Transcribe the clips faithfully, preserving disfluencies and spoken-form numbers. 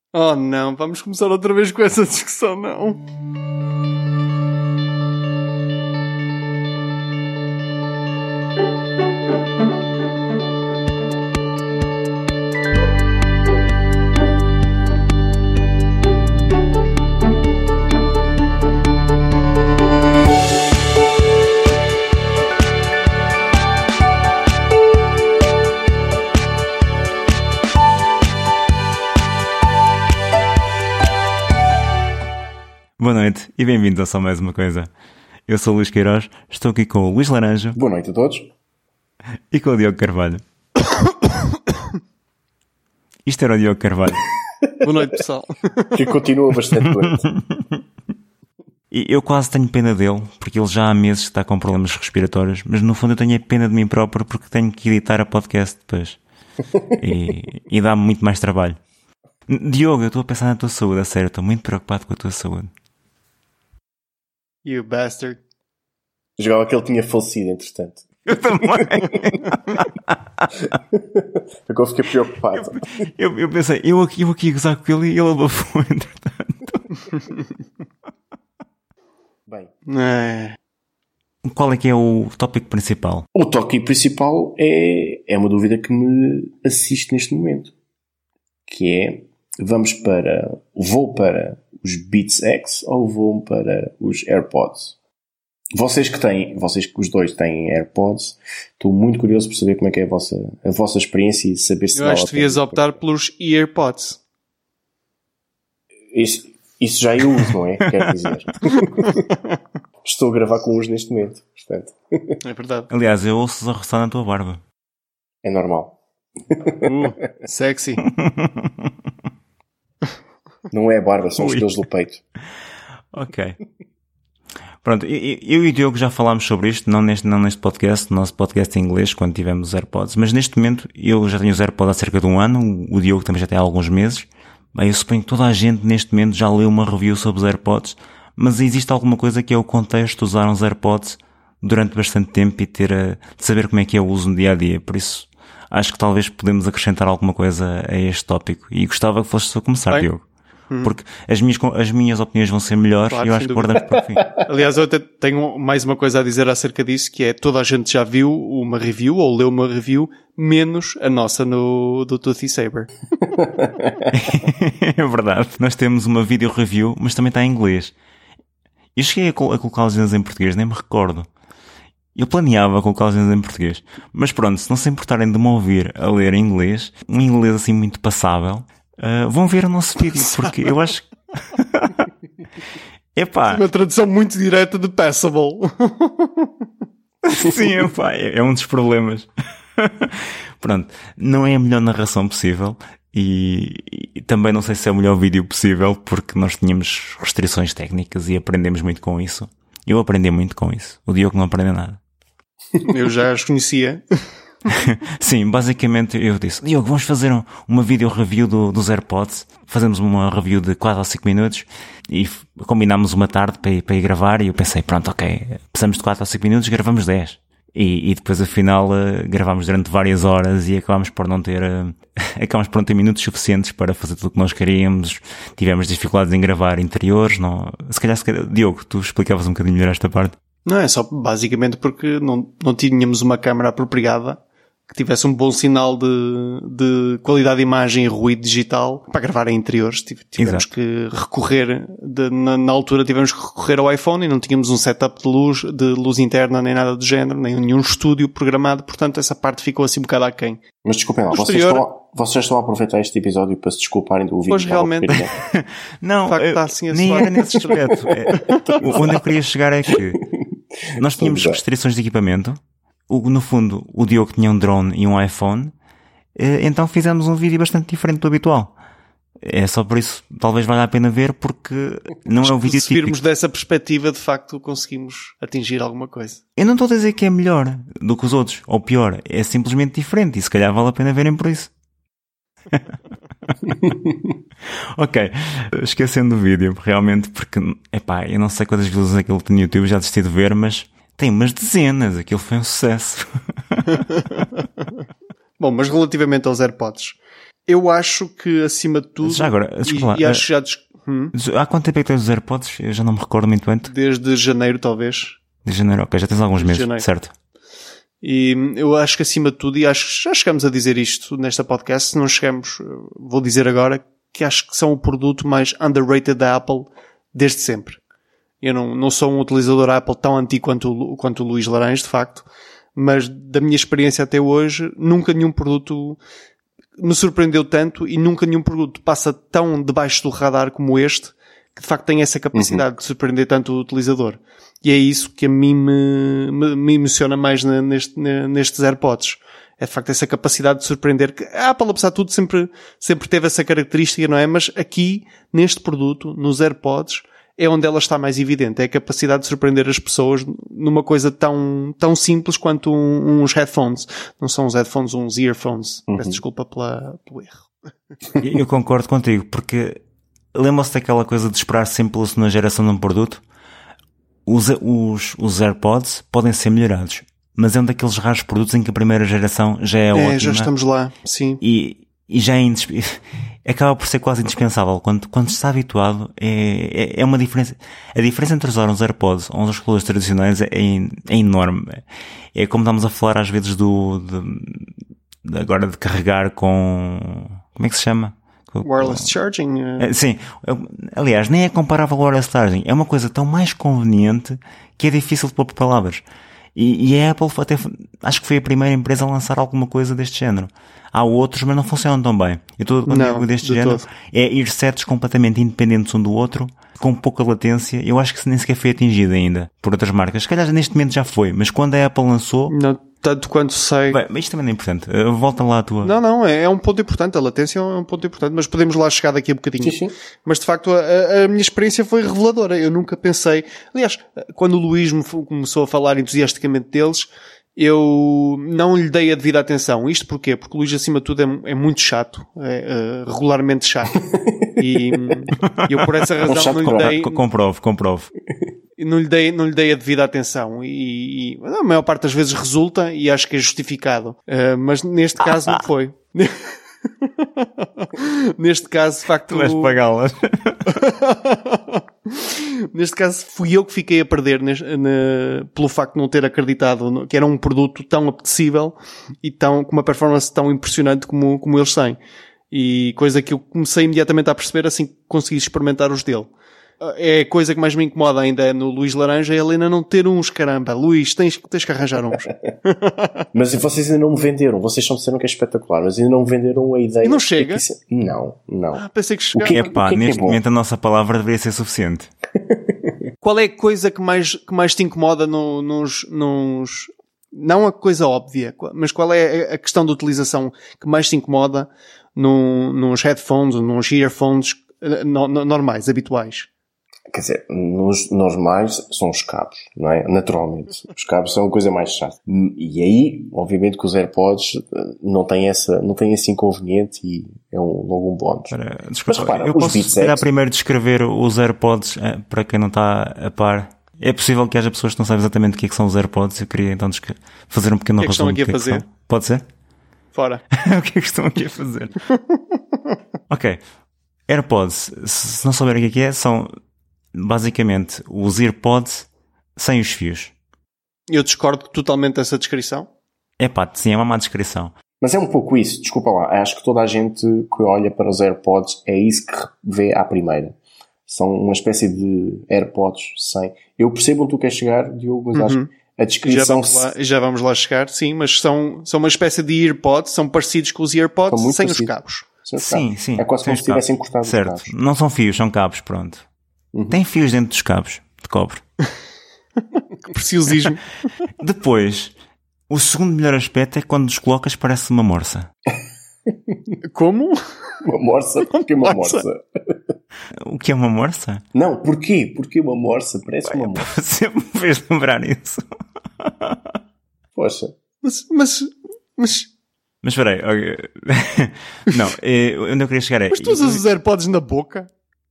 Oh não, vamos começar outra vez com essa discussão, não. Boa noite e bem-vindos a só mais uma coisa. Eu sou o Luís Queiroz, estou aqui com o Luís Laranjo. Boa noite a todos. E com o Diogo Carvalho. Isto era o Diogo Carvalho. Boa noite, pessoal. Que continua bastante doente. E eu quase tenho pena dele, porque ele já há meses está com problemas respiratórios, mas no fundo eu tenho pena de mim próprio porque tenho que editar a podcast depois. E, e dá-me muito mais trabalho. Diogo, eu estou a pensar na tua saúde, a sério, estou muito preocupado com a tua saúde. You bastard. Jogava que ele tinha falecido, entretanto. Eu também. Agora fiquei preocupado. Eu, eu, eu pensei, eu aqui, eu aqui a gozar com ele e ele abafou, entretanto. Bem. É. Qual é que é o tópico principal? O tópico principal é, é uma dúvida que me assiste neste momento. Que é, vamos para, vou para os Beats X ou vou para os AirPods? Vocês que têm, vocês que os dois têm AirPods, estou muito curioso por saber como é que é a vossa, a vossa experiência e saber se Eu acho que devias optar pelos AirPods. Isso, isso já eu uso, não é? Quero dizer. Estou a gravar com uns neste momento, portanto. É verdade. Aliás, eu ouço-os a roçar na tua barba. É normal. Uh, sexy. Não é barba, são os pelos do peito. Ok. Pronto, eu, eu e o Diogo já falámos sobre isto, não neste, não neste podcast, no nosso podcast em inglês, quando tivemos os AirPods, mas neste momento eu já tenho os AirPods há cerca de um ano, o Diogo também já tem há alguns meses. Bem, eu suponho que toda a gente neste momento já leu uma review sobre os AirPods, mas existe alguma coisa que é o contexto de usar uns AirPods durante bastante tempo e ter a, de saber como é que é o uso no dia a dia, por isso acho que talvez podemos acrescentar alguma coisa a este tópico e gostava que fosse a começar, Bem. Diogo. Porque as minhas, as minhas opiniões vão ser melhores, claro, e eu acho que guardamos para o fim. Aliás, eu até tenho mais uma coisa a dizer acerca disso, que é toda a gente já viu uma review ou leu uma review, menos a nossa no, do Toothy Saber. É verdade. Nós temos uma video review, mas também está em inglês. Eu cheguei a, col- a colocar os em português, nem me recordo. Eu planeava colocar os em português. Mas pronto, se não se importarem de me ouvir a ler em inglês, um inglês assim muito passável, Uh, vão ver o nosso vídeo, porque eu acho que... Epá. Uma tradução muito direta de passable. Sim, epá, é, é um dos problemas. Pronto, não é a melhor narração possível e, e também não sei se é o melhor vídeo possível, porque nós tínhamos restrições técnicas e aprendemos muito com isso. Eu aprendi muito com isso. O Diogo não aprendeu nada. Eu já as conhecia. Sim, basicamente eu disse, Diogo, vamos fazer um, uma video review do, dos AirPods. Fazemos uma review de quatro ou cinco minutos e f- combinámos uma tarde para ir, para ir gravar e eu pensei, pronto, ok, precisamos de quatro ou cinco minutos, gravamos dez. E, e depois afinal uh, gravámos durante várias horas e acabámos por não ter uh, acabámos por não ter minutos suficientes para fazer tudo o que nós queríamos. Tivemos dificuldades em gravar interiores. Não... Se calhar, se calhar, Diogo, tu explicavas um bocadinho melhor esta parte. Não, é só basicamente porque não, não tínhamos uma câmara apropriada que tivesse um bom sinal de, de qualidade de imagem e ruído digital para gravar em interiores. Tivemos Exato. que recorrer, de, na, na altura tivemos que recorrer ao iPhone e não tínhamos um setup de luz, de luz interna nem nada do género, nem nenhum estúdio programado, portanto essa parte ficou assim um bocado aquém. Mas desculpem lá, Posterior... vocês, estão, vocês estão a aproveitar este episódio para se desculparem do vídeo. Pois realmente, não, facto, está assim a nem era nesse aspecto. É, onde eu queria chegar é que nós tínhamos restrições de equipamento. O, no fundo, o Diogo tinha um drone e um iPhone, então fizemos um vídeo bastante diferente do habitual. É só por isso, talvez valha a pena ver, porque não é um vídeo típico. Se virmos dessa perspectiva, de facto, conseguimos atingir alguma coisa. Eu não estou a dizer que é melhor do que os outros, ou pior, é simplesmente diferente, e se calhar vale a pena verem por isso. Ok, esquecendo o vídeo, realmente, porque, epá, eu não sei quantas visualizações aquilo tem no YouTube, já desisti de ver, mas tem umas dezenas, aquilo foi um sucesso. Bom, mas relativamente aos AirPods, Eu acho que, acima de tudo... Já agora, desculpa lá. E, e acho já... Hum? Há quanto tempo é que tens os AirPods? Eu já não me recordo muito bem. Desde janeiro, talvez. De janeiro, ok. Já tens alguns Desde meses, janeiro. certo. E eu acho que, acima de tudo, e acho que já chegamos a dizer isto nesta podcast, se não chegamos, vou dizer agora, que acho que são o produto mais underrated da Apple desde sempre. Eu não, não sou um utilizador Apple tão antigo quanto, quanto o Luís Laranjo, de facto, mas da minha experiência até hoje, nunca nenhum produto me surpreendeu tanto e nunca nenhum produto passa tão debaixo do radar como este, que de facto tem essa capacidade uhum. de surpreender tanto o utilizador. E é isso que a mim me, me, me emociona mais neste, nestes AirPods. É de facto essa capacidade de surpreender, que a Apple, apesar de tudo, sempre, sempre teve essa característica, não é? Mas aqui, neste produto, nos AirPods, é onde ela está mais evidente. É a capacidade de surpreender as pessoas numa coisa tão, tão simples quanto um, uns headphones. Não são uns headphones, uns earphones. Uhum. Peço desculpa pela, pelo erro. Eu concordo contigo, porque lembra-se daquela coisa de esperar sempre pela segunda geração de um produto? Os, os, os AirPods podem ser melhorados, mas é um daqueles raros produtos em que a primeira geração já é, é ótima. Já estamos lá, sim. E, e já é indisp... acaba por ser quase indispensável. Quando, quando se está habituado, é, é, é uma diferença. A diferença entre usar uns AirPods ou uns colores tradicionais é, é enorme. É como estamos a falar às vezes do, de, de agora de carregar com, como é que se chama? Wireless charging. Uh... Sim. Aliás, nem é comparável ao wireless charging. É uma coisa tão mais conveniente que é difícil de pôr por palavras. E, e a Apple até, acho que foi a primeira empresa a lançar alguma coisa deste género. Há outros, mas não funcionam tão bem. Eu estou quando digo deste de género, todo. É earsets completamente independentes um do outro, com pouca latência. Eu acho que nem sequer foi atingido ainda por outras marcas. Se calhar neste momento já foi, mas quando a Apple lançou... Não, tanto quanto sei... Bem, mas isto também não é importante. Volta lá a tua... Não, não, é, é um ponto importante. A latência é um ponto importante, mas podemos lá chegar daqui a bocadinho. Sim, sim. Mas de facto a, a minha experiência foi reveladora. Eu nunca pensei... Aliás, quando o Luís me começou a falar entusiasticamente deles... Eu não lhe dei a devida atenção. Isto porquê? Porque o Luís, acima de tudo, é, é muito chato. É uh, regularmente chato. E eu, por essa razão, não lhe dei... Comprovo, comprovo. Não lhe dei, não lhe dei a devida atenção. E, e a maior parte das vezes resulta e acho que é justificado. Uh, mas neste caso não foi. Neste caso, de facto... Tu vais pagá-las. Neste caso fui eu que fiquei a perder neste, na, pelo facto de não ter acreditado no, que era um produto tão apetecível e tão, com uma performance tão impressionante como, como eles têm. E coisa que eu comecei imediatamente a perceber assim que consegui experimentar os dele. É a coisa que mais me incomoda ainda no Luís Laranja, é a Helena não ter uns, caramba. Luís, tens, tens que arranjar uns. Mas vocês ainda não me venderam. Vocês só disseram que é espetacular, mas ainda não me venderam a ideia. E não chega? Que isso... Não, não. Ah, pensei que chegava. O que é, pá, neste é momento a nossa palavra deveria ser suficiente. Qual é a coisa que mais, que mais te incomoda no, nos, nos... Não a coisa óbvia, mas qual é a questão de utilização que mais te incomoda no, nos headphones ou nos earphones no, no, normais, habituais? Quer dizer, nos normais são os cabos, não é? Naturalmente. Os cabos são a coisa mais chata. E aí, obviamente que os AirPods não têm essa, não têm esse inconveniente e é um, logo um bónus. Para, desculpa, Mas repara, eu posso esperar primeiro descrever os AirPods para quem não está a par. É possível que haja pessoas que não sabem exatamente o que é que são os AirPods. Eu queria então fazer um pequeno resumo. O que é que estão aqui a fazer? Pode ser? Fora. O que é que estão aqui a fazer? Ok. AirPods, se não souberem o que é que é, são basicamente os AirPods sem os fios. Eu discordo totalmente dessa descrição. É pá, sim, é uma má descrição. Mas é um pouco isso, desculpa lá. Acho que toda a gente que olha para os AirPods é isso que vê à primeira. São uma espécie de AirPods sem... Eu percebo onde tu queres chegar, Diogo, mas uhum. acho que a descrição... Já vamos, lá, já vamos lá chegar, sim, mas são, são uma espécie de AirPods, são parecidos com os AirPods sem parecidos. Os cabos. Sim, sim. É quase como se tivessem cortado os cabos. Certo, não são fios, são cabos, pronto. Uhum. Tem fios dentro dos cabos de cobre. Que preciosismo. Depois, o segundo melhor aspecto é quando os colocas parece uma morsa. Como? Uma morsa? Porquê uma morsa? O que é uma morsa? Não, porquê? Porquê uma morsa? Parece Bem, uma morsa. Você me fez lembrar isso. Poxa. Mas... Mas... Mas, mas espera aí. Okay. Não, é, onde eu queria chegar é... Mas tu usas os AirPods na boca?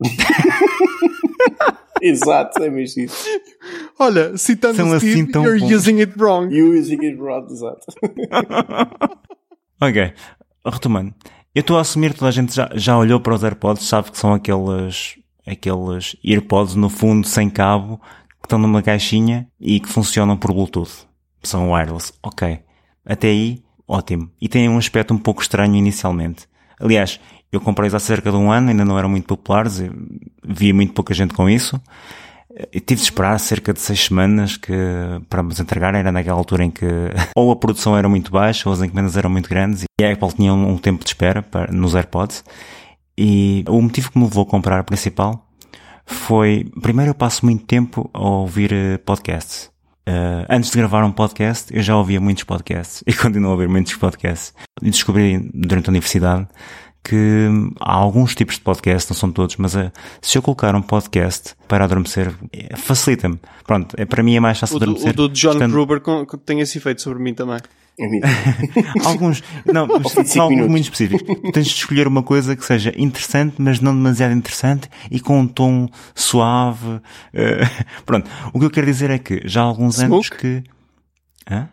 Exato, é mesmo isso. Olha, citando São o Steve, assim tão you're bons. using it wrong. You're using it wrong, exato. Ok, retomando. Eu estou a assumir que toda a gente já, já olhou para os AirPods, sabe que são aqueles, aqueles AirPods no fundo sem cabo, que estão numa caixinha e que funcionam por Bluetooth. São wireless. Ok. Até aí, ótimo. E têm um aspecto um pouco estranho inicialmente. Aliás, eu comprei-os há cerca de um ano, ainda não eram muito populares, via muito pouca gente com isso. Eu tive de esperar cerca de seis semanas que, para nos entregar, era naquela altura em que ou a produção era muito baixa ou as encomendas eram muito grandes e a Apple tinha um, um tempo de espera para, nos AirPods. E o motivo que me levou a comprar principal foi, primeiro eu passo muito tempo a ouvir podcasts. Uh, antes de gravar um podcast, eu já ouvia muitos podcasts e continuo a ouvir muitos podcasts. E descobri durante a universidade que há alguns tipos de podcast, não são todos, mas uh, se eu colocar um podcast para adormecer, é, facilita-me. Pronto, é, para mim é mais fácil o do, adormecer. O do John estando... Gruber tem esse efeito sobre mim também. Alguns, não, são alguns muito específicos. Tens de escolher uma coisa que seja interessante, mas não demasiado interessante e com um tom suave. Uh, pronto, o que eu quero dizer é que já há alguns Smoke? anos que... Hã?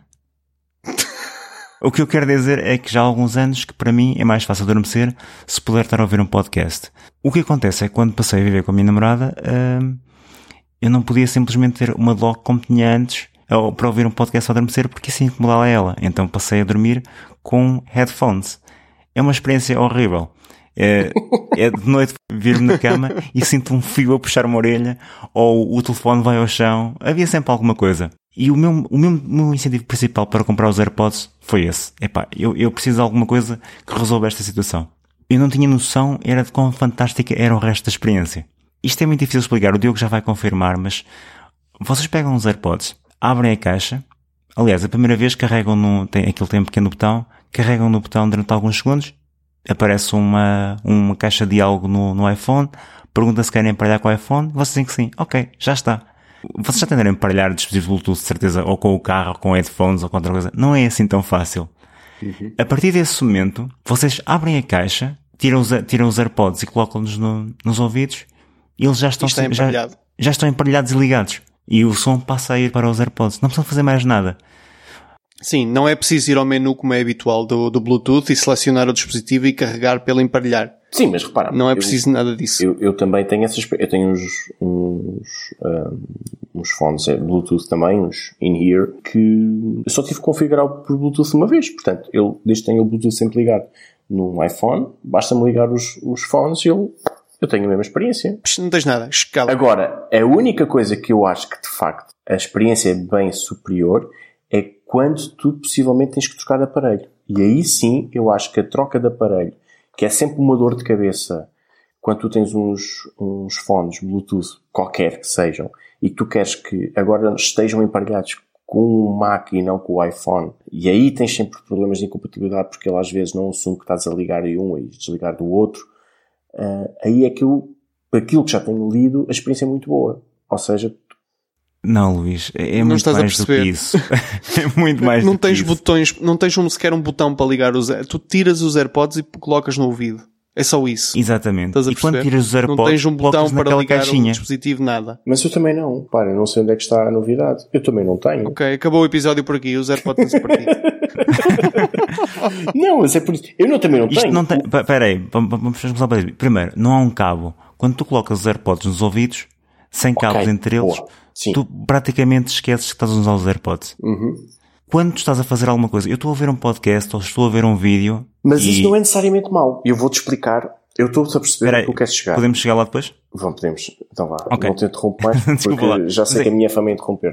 O que eu quero dizer é que já há alguns anos que para mim é mais fácil adormecer se puder estar a ouvir um podcast. O que acontece é que quando passei a viver com a minha namorada, uh, eu não podia simplesmente ter uma dock como tinha antes ou para ouvir um podcast a adormecer porque assim incomodava ela. Então passei a dormir com headphones. É uma experiência horrível. É, é de noite vir-me na cama e sinto um fio a puxar uma orelha ou o telefone vai ao chão. Havia sempre alguma coisa. E o meu, o meu, meu incentivo principal para comprar os AirPods foi esse. Epá, eu, eu preciso de alguma coisa que resolva esta situação. Eu não tinha noção, era de quão fantástica era o resto da experiência. Isto é muito difícil de explicar, o Diogo já vai confirmar, mas vocês pegam os AirPods, abrem a caixa, aliás, a primeira vez carregam no, tem, aquilo tem um pequeno botão, carregam no botão durante alguns segundos, aparece uma, uma caixa de diálogo no, no iPhone, pergunta se querem emparelhar com o iPhone, vocês dizem que sim, ok, já está. Vocês já tentarem emparelhar dispositivos Bluetooth, de certeza, ou com o carro, ou com headphones, ou com outra coisa. Não é assim tão fácil. Uhum. A partir desse momento, vocês abrem a caixa, tiram os, tiram os AirPods e colocam-nos no, nos ouvidos, e eles já estão, já, já estão emparelhados e ligados. E o som passa a ir para os AirPods. Não precisam fazer mais nada. Sim, não é preciso ir ao menu como é habitual do, do Bluetooth e selecionar o dispositivo e carregar pelo emparelhar. Sim, mas repara. Não é preciso eu, nada disso. Eu, eu também tenho essas... Eu tenho uns, uns, um, uns fones Bluetooth também, uns in-ear, que eu só tive que configurar por Bluetooth uma vez. Portanto, eu, desde que tenho o Bluetooth sempre ligado no iPhone, basta-me ligar os, os fones e eu, eu tenho a mesma experiência. Não tens nada, escala. Agora, a única coisa que eu acho que, de facto, a experiência é bem superior é quando tu possivelmente tens que trocar de aparelho. E aí sim, eu acho que a troca de aparelho, que é sempre uma dor de cabeça, quando tu tens uns, uns fones Bluetooth, qualquer que sejam, e que tu queres que agora estejam emparelhados com o Mac e não com o iPhone, e aí tens sempre problemas de incompatibilidade, porque ele às vezes não assume que estás a ligar de um e desligar do outro, uh, aí é que eu, aquilo que já tenho lido, a experiência é muito boa. Ou seja, não, Luís, é não muito mais do que isso. É muito mais não do tens que isso. botões, não tens um, sequer um botão para ligar os AirPods. Tu tiras os AirPods e colocas no ouvido. É só isso. Exatamente. Estás a e perceber? quando tiras os AirPods, não tens um botão para ligar caixinha. o dispositivo, nada. Mas eu também não. Para, não sei onde é que está a novidade. Eu também não tenho. Ok, acabou o episódio por aqui. Os AirPods estão por aqui. Não, mas é por isso. Eu não, também não Isto tenho. Não tem... Espera aí, vamos começar para primeiro, não há um cabo. Quando tu colocas os AirPods nos ouvidos, sem cabos okay, entre eles, Sim. tu praticamente esqueces que estás a usar os AirPods. Uhum. Quando tu estás a fazer alguma coisa, eu estou a ver um podcast ou estou a ver um vídeo... Mas e... isso não é necessariamente mau. Eu vou-te explicar. Eu estou-te a perceber o que tu queres chegar. Podemos chegar lá depois? Vamos, podemos. Então vá. Okay. Não te interrompo mais, porque lá. já sei Sim. que a minha fama é interromper.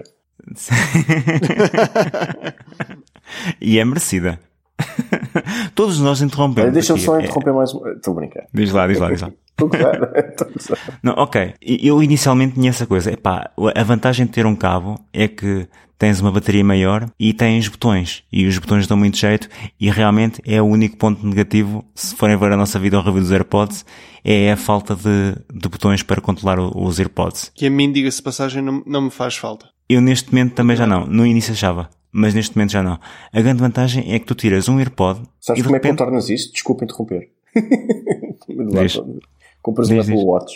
E é merecida. Todos nós interrompemos. Deixa-me só interromper é... mais uma... Estou a brincar. Diz lá, diz lá, diz lá. Estou a gozar. Não, ok. Eu inicialmente tinha essa coisa. Epá, a vantagem de ter um cabo é que tens uma bateria maior e tens botões. E os botões dão muito jeito e realmente é o único ponto negativo, se forem ver a nossa vida ao review dos AirPods, é a falta de, de botões para controlar os AirPods. Que a mim, diga-se passagem, não, não me faz falta. Eu neste momento também já não. No início achava. Mas neste momento já não. A grande vantagem é que tu tiras um AirPod... Sabes e como repente... é que tornas isso? Desculpa interromper. Compras uma Apple Watch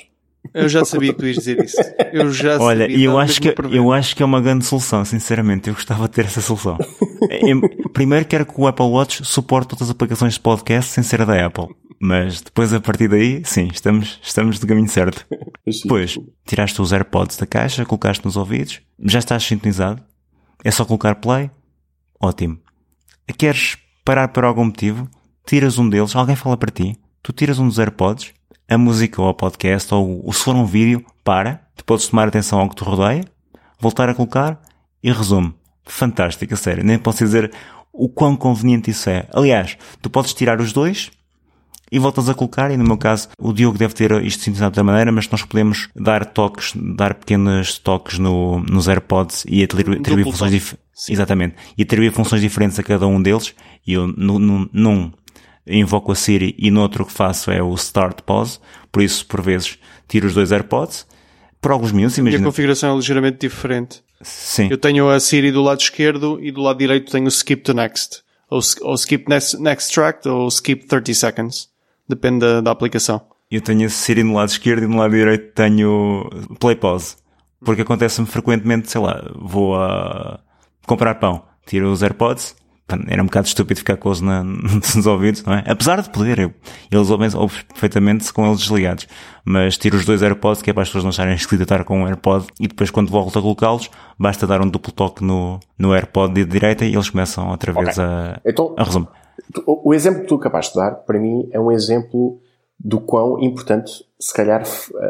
Eu já sabia que tu ias dizer isso. Eu já Olha, sabia. e eu acho, que, eu acho que é uma grande solução, sinceramente. Eu gostava de ter essa solução. Primeiro quero que o Apple Watch suporte todas as aplicações de podcast sem ser a da Apple. Mas depois, a partir daí, sim, estamos, estamos de caminho certo. Depois, tiraste os AirPods da caixa, colocaste nos ouvidos, já estás sintonizado. É só colocar play. Ótimo. Queres parar por algum motivo? Tiras um deles, alguém fala para ti, tu tiras um dos AirPods, a música ou o podcast, ou, ou se for um vídeo, para, tu podes tomar atenção ao que te rodeia, voltar a colocar e resume. Fantástico, a sério. Nem posso dizer o quão conveniente isso é. Aliás, tu podes tirar os dois e voltas a colocar, e no meu caso, o Diogo deve ter isto sintonizado de outra maneira, mas nós podemos dar toques, dar pequenos toques no, nos AirPods e atribuir, atribuir funções diferentes. Exatamente. E atribuir funções diferentes a cada um deles. E eu, no, no, num, invoco a Siri e no outro que faço é o Start Pause. Por isso, por vezes, tiro os dois AirPods. Por alguns minutos, imagina. E a configuração é ligeiramente diferente. Sim. Eu tenho a Siri do lado esquerdo e do lado direito tenho o Skip to Next. Ou, ou Skip next, next Track ou Skip thirty seconds. Depende da, da aplicação. Eu tenho a Siri no lado esquerdo e no lado direito tenho Play Pause. Porque acontece-me frequentemente, sei lá, vou a comprar pão, tiro os AirPods, era um bocado estúpido ficar com eles na, nos ouvidos, não é? Apesar de poder, eu, eles ouvem perfeitamente com eles desligados. Mas tiro os dois AirPods, que é para as pessoas não acharem esquisito estar com um AirPod, e depois quando volto a colocá-los, basta dar um duplo toque no, no AirPod de direita e eles começam outra vez okay. a, então, a resumir. O exemplo que tu acabaste de dar, para mim, é um exemplo do quão importante, se calhar,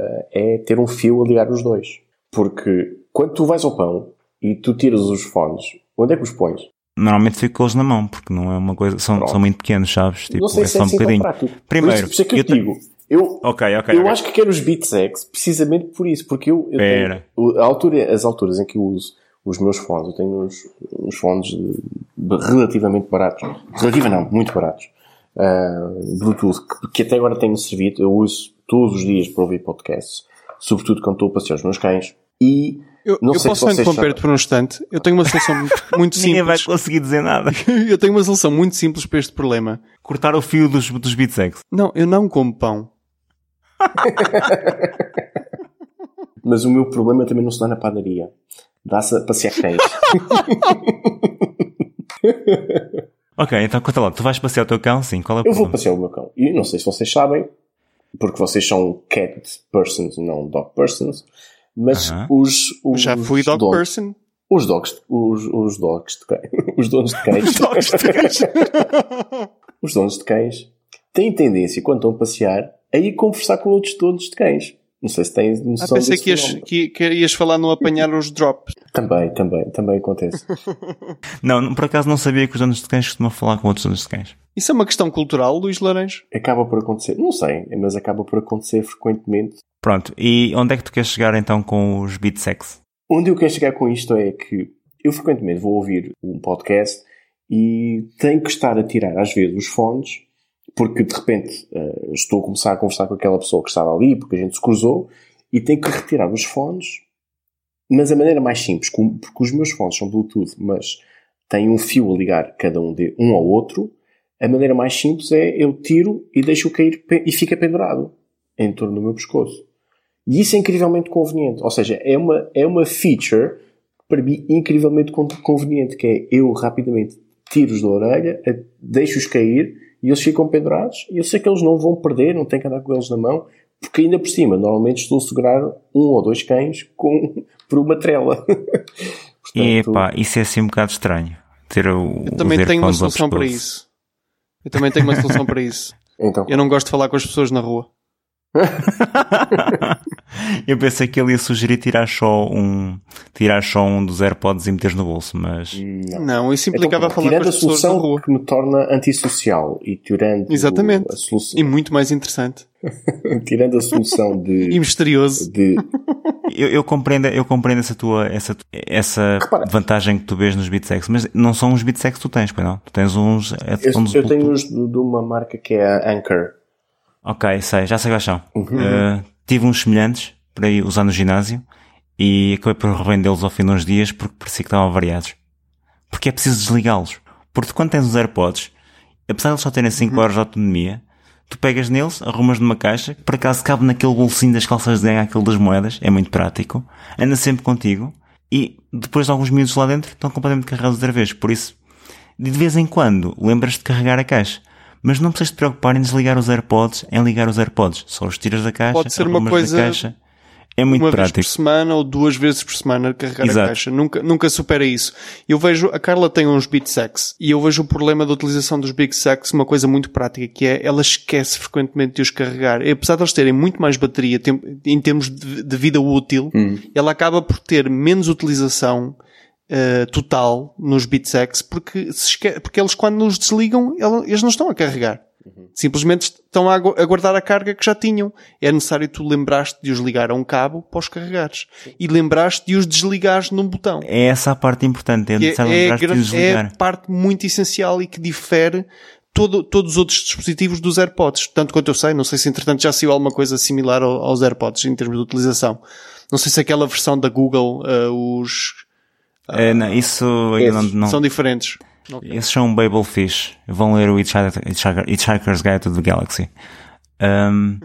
é ter um fio a ligar os dois. Porque quando tu vais ao pão e tu tiras os fones, onde é que os pões? Normalmente fico com eles na mão, porque não é uma coisa, são, são muito pequenos, sabes? Tipo, não sei é se só é um assim bocadinho. Tão prático. Primeiro, por isso, por isso é que eu, eu digo, eu, okay, okay, eu okay. acho que quero os Beats X precisamente por isso, porque eu, eu tenho, a altura, as alturas em que eu uso os meus fones, eu tenho uns, uns fones de, de relativamente baratos, relativa não, muito baratos, uh, Bluetooth, que, que até agora tenho servido, eu uso todos os dias para ouvir podcasts, sobretudo quando estou a passear os meus cães, e eu, não eu sei posso interromper-te por um instante. Eu tenho uma solução muito simples. Ninguém vai conseguir dizer nada. Eu tenho uma solução muito simples para este problema. Cortar o fio dos, dos Beats X. Não, eu não como pão. Mas o meu problema também não se dá na padaria. Dá-se a passear cães. Ok, então conta lá. Tu vais passear o teu cão? Sim. Qual é o eu problema? vou passear o meu cão. E não sei se vocês sabem, porque vocês são cat persons, não dog persons. Mas uh-huh. os, os... Já fui dog donos, person. Os dogs... Os, os dogs de cães... Os donos de cães... Os dogs de cães... Os donos de cães têm tendência, quando estão a passear, a ir conversar com outros donos de cães. Não sei se tens noção ah, pensei que ias, que, que ias falar no apanhar os drops. Também, também, também acontece. Não, por acaso não sabia que os donos de cães costumam falar com outros donos de cães. Isso é uma questão cultural, Luís Laranjo? Acaba por acontecer, não sei, mas acaba por acontecer frequentemente. Pronto, e onde é que tu queres chegar então com os Beats X? Onde eu quero chegar com isto é que eu frequentemente vou ouvir um podcast e tenho que estar a tirar às vezes os fones, porque de repente uh, estou a começar a conversar com aquela pessoa que estava ali, porque a gente se cruzou, e tenho que retirar os fones, mas a maneira mais simples, porque os meus fones são Bluetooth, mas têm um fio a ligar cada um, de, um ao outro, a maneira mais simples é eu tiro e deixo cair e fica pendurado em torno do meu pescoço. E isso é incrivelmente conveniente. Ou seja, é uma, é uma feature, para mim, incrivelmente conveniente, que é eu rapidamente tiro-os da orelha, deixo-os cair e eles ficam pendurados. E eu sei que eles não vão perder, não tenho que andar com eles na mão, porque ainda por cima, normalmente estou a segurar um ou dois cães com, por uma trela. Portanto, e epá, isso é assim um bocado estranho. Ter o, eu também tenho uma solução para isso. Eu também tenho uma solução para isso. Então. Eu não gosto de falar com as pessoas na rua. Eu pensei que ele ia sugerir tirar só um tirar só um dos AirPods e meter no bolso, mas não, não isso implicava então, falar com as pessoas na rua, que me torna antissocial e tirando exatamente a solução... e muito mais interessante tirando a solução de e misterioso de... eu, eu compreendo eu compreendo essa tua essa essa Repara, vantagem que tu vês nos Beats X, mas não são os Beats X que tu tens, pois não? Tu tens uns eu, eu tenho uns de, de uma marca que é a Anchor. Ok, sei, já sei quais são. Uhum. Uh, tive uns semelhantes para ir usar no ginásio e acabei por revendê-los ao fim de uns dias porque parecia que estavam variados. Porque é preciso desligá-los. Porque quando tens os AirPods, apesar de eles só terem cinco uhum. horas de autonomia, tu pegas neles, arrumas numa caixa, que por acaso cabe naquele bolsinho das calças de ganho, aquele das moedas, é muito prático, anda sempre contigo, e depois de alguns minutos lá dentro, estão completamente carregados outra vez. Por isso, de vez em quando, lembras-te de carregar a caixa. Mas não precisas te preocupar em desligar os AirPods, em ligar os AirPods. Só os tiras da caixa, pode ser uma coisa... da caixa. É muito uma prático. Vez por semana ou duas vezes por semana carregar Exato. a caixa. Nunca, nunca supera isso. Eu vejo, a Carla tem uns Beats X e eu vejo o problema da utilização dos Beats X, uma coisa muito prática, que é, ela esquece frequentemente de os carregar. E apesar de eles terem muito mais bateria em termos de, de vida útil, hum. ela acaba por ter menos utilização uh, total nos Beats X, porque, se esque... porque eles quando nos desligam, eles não estão a carregar. Simplesmente estão a guardar a carga que já tinham. É necessário tu lembraste de os ligar a um cabo para os carregares. E lembraste de os desligares num botão. É essa a parte importante. É necessário é, lembrar-te de os desligar. É a parte muito essencial e que difere todo, todos os outros dispositivos dos AirPods. Tanto quanto eu sei, não sei se entretanto já saiu alguma coisa similar aos AirPods em termos de utilização. Não sei se aquela versão da Google, uh, os... Uh, é, não, isso eu não, não... são diferentes. Okay. Esses são Babelfish. Vão ler o Hitchhiker's Guide to the Galaxy. Um...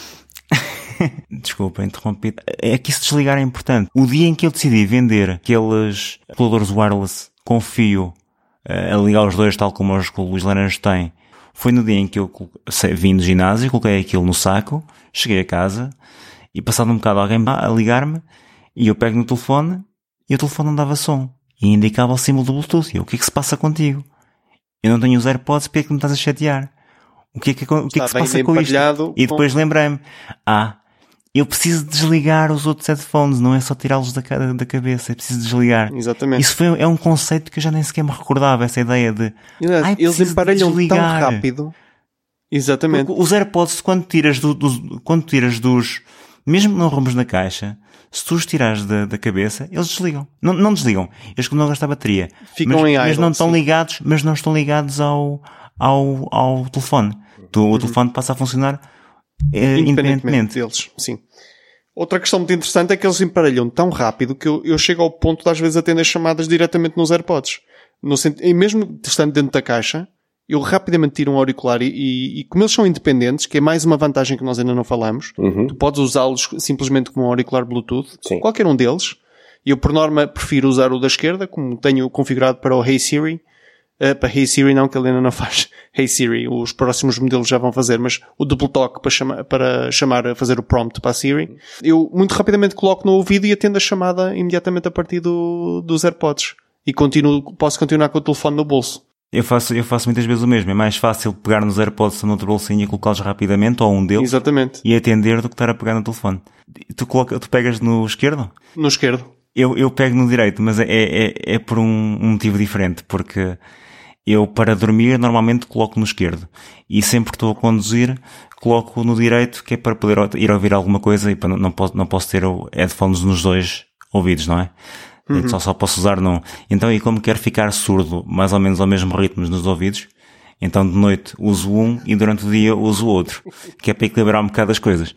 Desculpa, interrompi. É que isso desligar é importante. O dia em que eu decidi vender aqueles coladores wireless com fio a ligar os dois, tal como os que o Luís Laranjo tem, foi no dia em que eu vim do ginásio, coloquei aquilo no saco, cheguei a casa e passado um bocado alguém a ligar-me e eu pego no telefone e o telefone não dava som. E indicava o símbolo do Bluetooth. E eu, o que é que se passa contigo? Eu não tenho os AirPods, porque é que me estás a chatear? O que é que, o que, é que se passa com isto? E depois com... lembrei-me, ah, eu preciso desligar os outros headphones, não é só tirá-los da, da cabeça, é preciso desligar. Exatamente. Isso foi, é um conceito que eu já nem sequer me recordava, essa ideia de... Ai, eles emparelham tão rápido. Exatamente. Porque os AirPods, quando tiras, do, do, quando tiras dos... Mesmo não arrumas na caixa... Se tu os tirares da, da cabeça, eles desligam. Não, não desligam. Eles não gastam bateria. Ficam mas, em mas idle, não estão sim. ligados, mas não estão ligados ao, ao, ao telefone. Tu, o telefone passa a funcionar eh, independentemente deles. Sim. Outra questão muito interessante é que eles emparelham tão rápido que eu, eu chego ao ponto de às vezes atender chamadas diretamente nos AirPods. No sentido, e mesmo estando dentro da caixa, eu rapidamente tiro um auricular e, e, e como eles são independentes, que é mais uma vantagem que nós ainda não falamos, uhum. tu podes usá-los simplesmente como um auricular Bluetooth, Sim. qualquer um deles. E eu, por norma, prefiro usar o da esquerda, como tenho configurado para o Hey Siri. Uh, para Hey Siri não, que ele ainda não faz Hey Siri. Os próximos modelos já vão fazer, mas o duplo toque para, chama, para chamar, a fazer o prompt para a Siri. Eu muito rapidamente coloco no ouvido e atendo a chamada imediatamente a partir do, dos AirPods. E continuo, posso continuar com o telefone no bolso. Eu faço, eu faço muitas vezes o mesmo. É mais fácil pegar nos AirPods no outro bolsinho e colocá-los rapidamente, ou um deles. Exatamente. E atender do que estar a pegar no telefone. Tu, coloca, tu pegas no esquerdo? No esquerdo. Eu, eu pego no direito, mas é, é, é por um, um motivo diferente, porque eu, para dormir, normalmente coloco no esquerdo. E sempre que estou a conduzir, coloco no direito, que é para poder ir ouvir alguma coisa e para não, não, posso, não posso ter headphones nos dois ouvidos, não é? Uhum. Só, só posso usar num. Então, e como quero ficar surdo, mais ou menos ao mesmo ritmo nos ouvidos, então de noite uso um e durante o dia uso o outro, que é para equilibrar um bocado as coisas.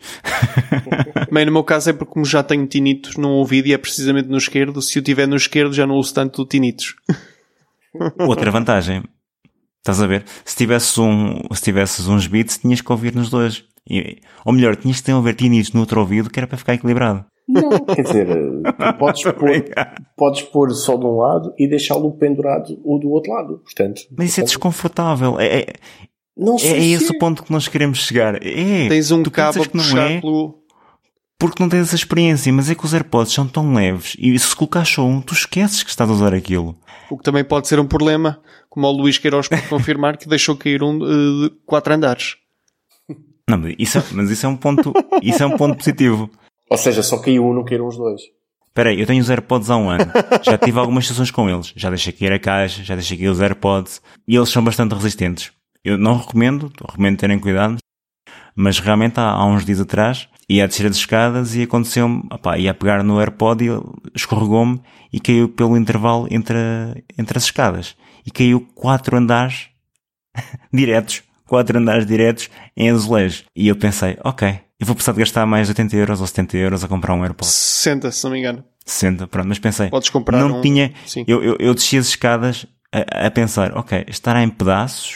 Bem, no meu caso é porque como já tenho tinnitus num ouvido e é precisamente no esquerdo, se eu tiver no esquerdo já não uso tanto o tinnitus. Outra vantagem, estás a ver? Se tivesses um, se tivesses uns beats, tinhas que ouvir nos dois. E, ou melhor, tinhas que ter ouvir tinnitus no outro ouvido, que era para ficar equilibrado. Não, quer dizer, tu podes pôr, podes pôr só de um lado e deixá-lo pendurado ou do outro lado, portanto. Mas isso é desconfortável. É, é, não é esse o ponto que nós queremos chegar. É, tens um tu cabo a puxar é, pelo... porque não tens essa experiência, mas é que os AirPods são tão leves e se colocares só um, tu esqueces que estás a usar aquilo. O que também pode ser um problema, como o Luís Queiroz pode confirmar, que deixou cair um de quatro andares. Não, mas isso, é, mas isso é um ponto, isso é um ponto positivo. Ou seja, só caiu um, não caíram os dois. Espera aí, eu tenho os AirPods há um ano. Já tive algumas situações com eles. Já deixei cair a caixa, já deixei cair os AirPods. E eles são bastante resistentes. Eu não recomendo, recomendo terem cuidado. Mas realmente há, há uns dias atrás, ia a descer as escadas e aconteceu-me, opá, ia a pegar no AirPod e escorregou-me e caiu pelo intervalo entre, entre as escadas. E caiu quatro andares diretos. Quatro andares diretos em azulejo. E eu pensei, ok, eu vou precisar de gastar mais de oitenta euros ou setenta euros a comprar um AirPod. sessenta, se não me engano. sessenta, pronto, mas pensei, podes comprar não um... tinha, Sim. eu, eu, eu desci as escadas a, a pensar, ok, estará em pedaços,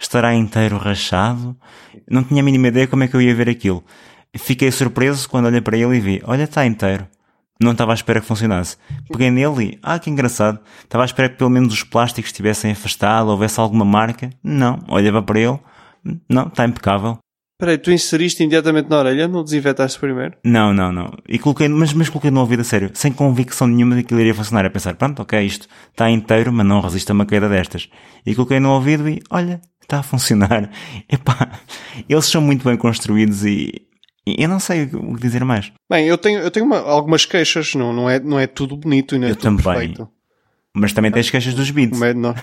Estará inteiro rachado? Não tinha a mínima ideia como é que eu ia ver aquilo. Fiquei surpreso quando olhei para ele e vi, olha, está inteiro. Não estava à espera que funcionasse. Peguei nele e, ah, que engraçado. Estava à espera que pelo menos os plásticos estivessem afastados, ou houvesse alguma marca. Não. Olhava para ele. Não, está impecável. Espera aí, tu inseriste imediatamente na orelha? Não desinfetaste primeiro? Não, não, não. E coloquei, mas, mas coloquei no ouvido a sério. Sem convicção nenhuma de que aquilo iria funcionar. A pensar, pronto, ok, isto está inteiro, mas não resiste a uma queda destas. E coloquei no ouvido e, olha, está a funcionar. Epá, eles são muito bem construídos e... eu não sei o que dizer mais. Bem, eu tenho, eu tenho uma, algumas queixas. Não, não, é, não é tudo bonito e não é eu tudo também. perfeito. Mas também tens queixas dos Beats. Mas não.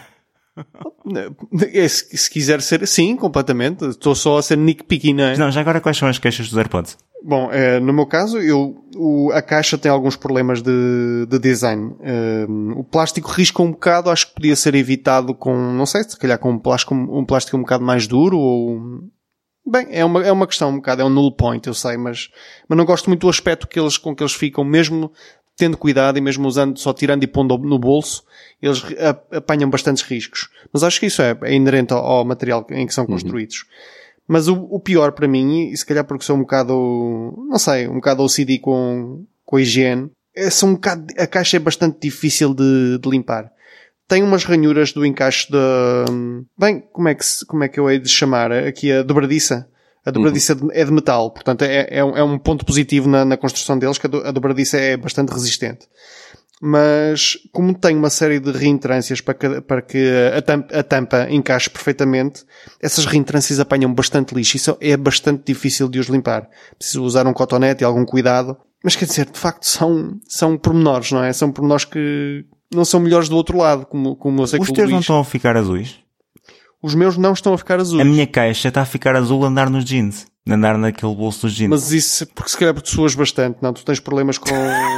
se, se quiser ser, sim, completamente. Estou só a ser nitpicky, não é? Não, já agora quais são as queixas dos AirPods? Bom, é, no meu caso, eu, o, a caixa tem alguns problemas de, de design. Um, o plástico risca um bocado, acho que podia ser evitado com, não sei, se calhar com um plástico, um plástico um bocado mais duro ou... Bem, é uma, é uma questão um bocado, é um null point, eu sei, mas, mas não gosto muito do aspecto que eles, com que eles ficam, mesmo tendo cuidado e mesmo usando, só tirando e pondo no bolso, eles apanham bastantes riscos. Mas acho que isso é, é inerente ao, ao material em que são construídos. Uhum. Mas o, o pior para mim, e se calhar porque sou um bocado, não sei, um bocado O C D com, com a higiene, é, são um bocado, a caixa é bastante difícil de, de limpar. Tem umas ranhuras do encaixe da... Bem, como é que, como é que eu hei de chamar? Aqui a dobradiça. A dobradiça uhum. é de metal. Portanto, é, é, um, é um ponto positivo na, na construção deles, que a, do, a dobradiça é bastante resistente. Mas, como tem uma série de reentrâncias para que, para que a, tampa, a tampa encaixe perfeitamente, essas reentrâncias apanham bastante lixo. Isso é bastante difícil de os limpar. Preciso usar um cotonete e algum cuidado. Mas quer dizer, de facto, são, são pormenores, não é? São pormenores que... não são melhores do outro lado, como, como eu sei que o Luís... Os teus não estão a ficar azuis? Os meus não estão a ficar azuis. A minha caixa está a ficar azul a andar nos jeans. A andar naquele bolso dos jeans. Mas isso, porque se calhar porque tu suas bastante, não? Tu tens problemas com...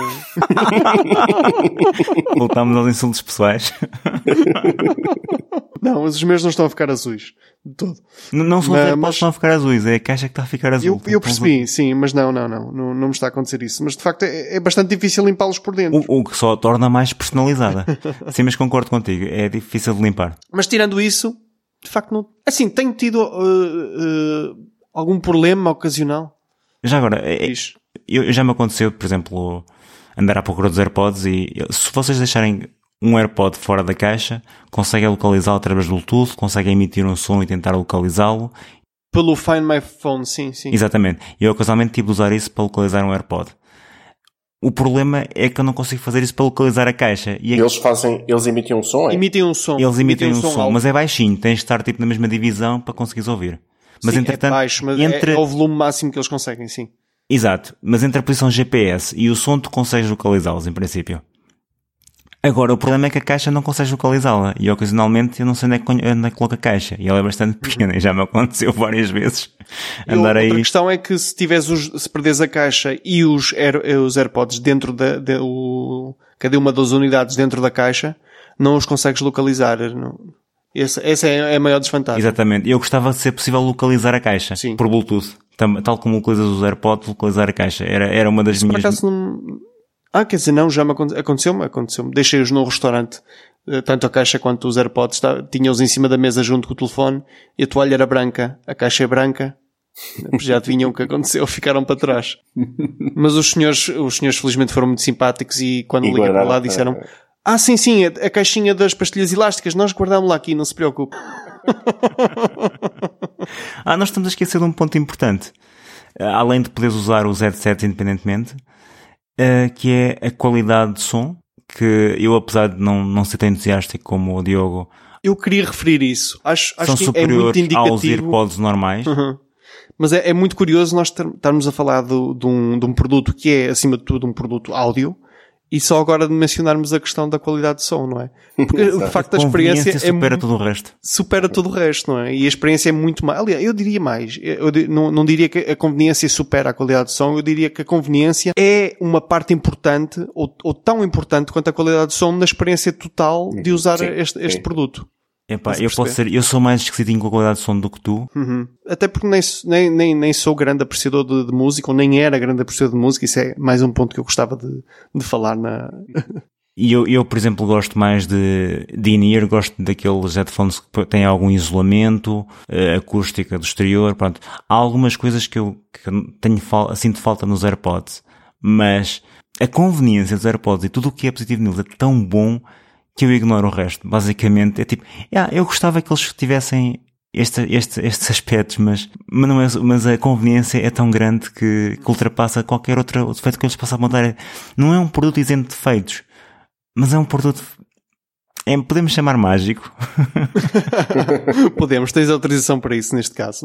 Voltamos aos insultos pessoais. Não, mas os meus não estão a ficar azuis. De todo. Não, não são os AirPods que estão a ficar azuis, é a caixa que está a ficar azul. Eu, eu percebi, sim, mas não, não, não, não. Não me está a acontecer isso. Mas de facto é, é bastante difícil limpá-los por dentro. O, o que só a torna mais personalizada. Sim, mas concordo contigo. É difícil de limpar. Mas tirando isso, de facto não... Assim, tenho tido uh, uh, algum problema ocasional. Já agora, é, eu, já me aconteceu, por exemplo, andar à procura dos AirPods e se vocês deixarem um AirPod fora da caixa, conseguem localizá-lo através do Bluetooth, conseguem emitir um som e tentar localizá-lo. Pelo Find My Phone, sim, sim. Exatamente. E eu ocasionalmente tive de usar isso para localizar um AirPod. O problema é que eu não consigo fazer isso para localizar a caixa. E eles fazem, eles emitem um som, é? Emitem um som. Eles emitem, emitem um, um som, som mas é baixinho. Tens de estar tipo na mesma divisão para conseguires ouvir. Mas sim, entretanto, é baixo, mas entre... é, é o volume máximo que eles conseguem, sim. Exato. Mas entre a posição G P S e o som tu consegues localizá-los, em princípio. Agora, o problema é que a caixa não consegues localizá-la. E ocasionalmente eu não sei onde é que, onde é que coloco a caixa. E ela é bastante pequena. E já me aconteceu várias vezes. Andar eu, aí... Outra questão é que se tiveres os, se perderes a caixa e os, Air, os AirPods dentro da, de, o, cada uma das unidades dentro da caixa, não os consegues localizar. Não. Essa, essa é a maior desvantagem. Exatamente. Eu gostava de ser possível localizar a caixa. Sim. Por Bluetooth. Tal como localizas os AirPods, localizar a caixa. Era, era uma das Isso minhas... Por acaso não... Ah, quer dizer, não, já me aconteceu-me, aconteceu-me. Deixei-os no restaurante, tanto a caixa quanto os AirPods, tinha-os em cima da mesa junto com o telefone, e a toalha era branca, a caixa é branca, já adivinham o que aconteceu, ficaram para trás. Mas os senhores, os senhores felizmente foram muito simpáticos e quando liguei para lá disseram, ah, sim, sim, a, a caixinha das pastilhas elásticas, nós guardámos lá aqui, não se preocupe. Ah, nós estamos a esquecer de um ponto importante. Além de poderes usar os headsets independentemente, Uh, que é a qualidade de som, que eu, apesar de não, não ser tão entusiástico como o Diogo, eu queria referir isso. Acho, acho são que superiores é muito indicativo. aos AirPods normais. Uhum. Mas é, é muito curioso nós estarmos a falar do, de, um, de um produto que é, acima de tudo, um produto áudio, e só agora de mencionarmos a questão da qualidade de som, não é? Porque o facto da experiência supera é, tudo o resto. Supera tudo o resto, não é? E a experiência é muito mais... Aliás, eu diria mais. Eu não, não diria que a conveniência supera a qualidade de som, eu diria que a conveniência é uma parte importante, ou, ou tão importante quanto a qualidade de som na experiência total de usar sim, este, este sim. produto. Epá, eu posso ser, eu sou mais esquisitinho com a qualidade de som do que tu. Uhum. Até porque nem, nem, nem, nem sou grande apreciador de, de música, ou nem era grande apreciador de música, isso é mais um ponto que eu gostava de, de falar na... E eu, eu, por exemplo, gosto mais de, de in-ear, gosto daqueles headphones que têm algum isolamento, uh, acústica do exterior, pronto. Há algumas coisas que eu, que eu tenho fal- sinto falta nos AirPods, mas a conveniência dos AirPods e tudo o que é positivo neles é tão bom que eu ignoro o resto. Basicamente, é tipo, yeah, eu gostava que eles tivessem este, este, estes aspectos, mas, mas, não é, mas a conveniência é tão grande que, que ultrapassa qualquer outro defeito que eles possam dar. Não é um produto isento de defeitos, mas é um produto, é, podemos chamar mágico. Podemos, tens autorização para isso neste caso.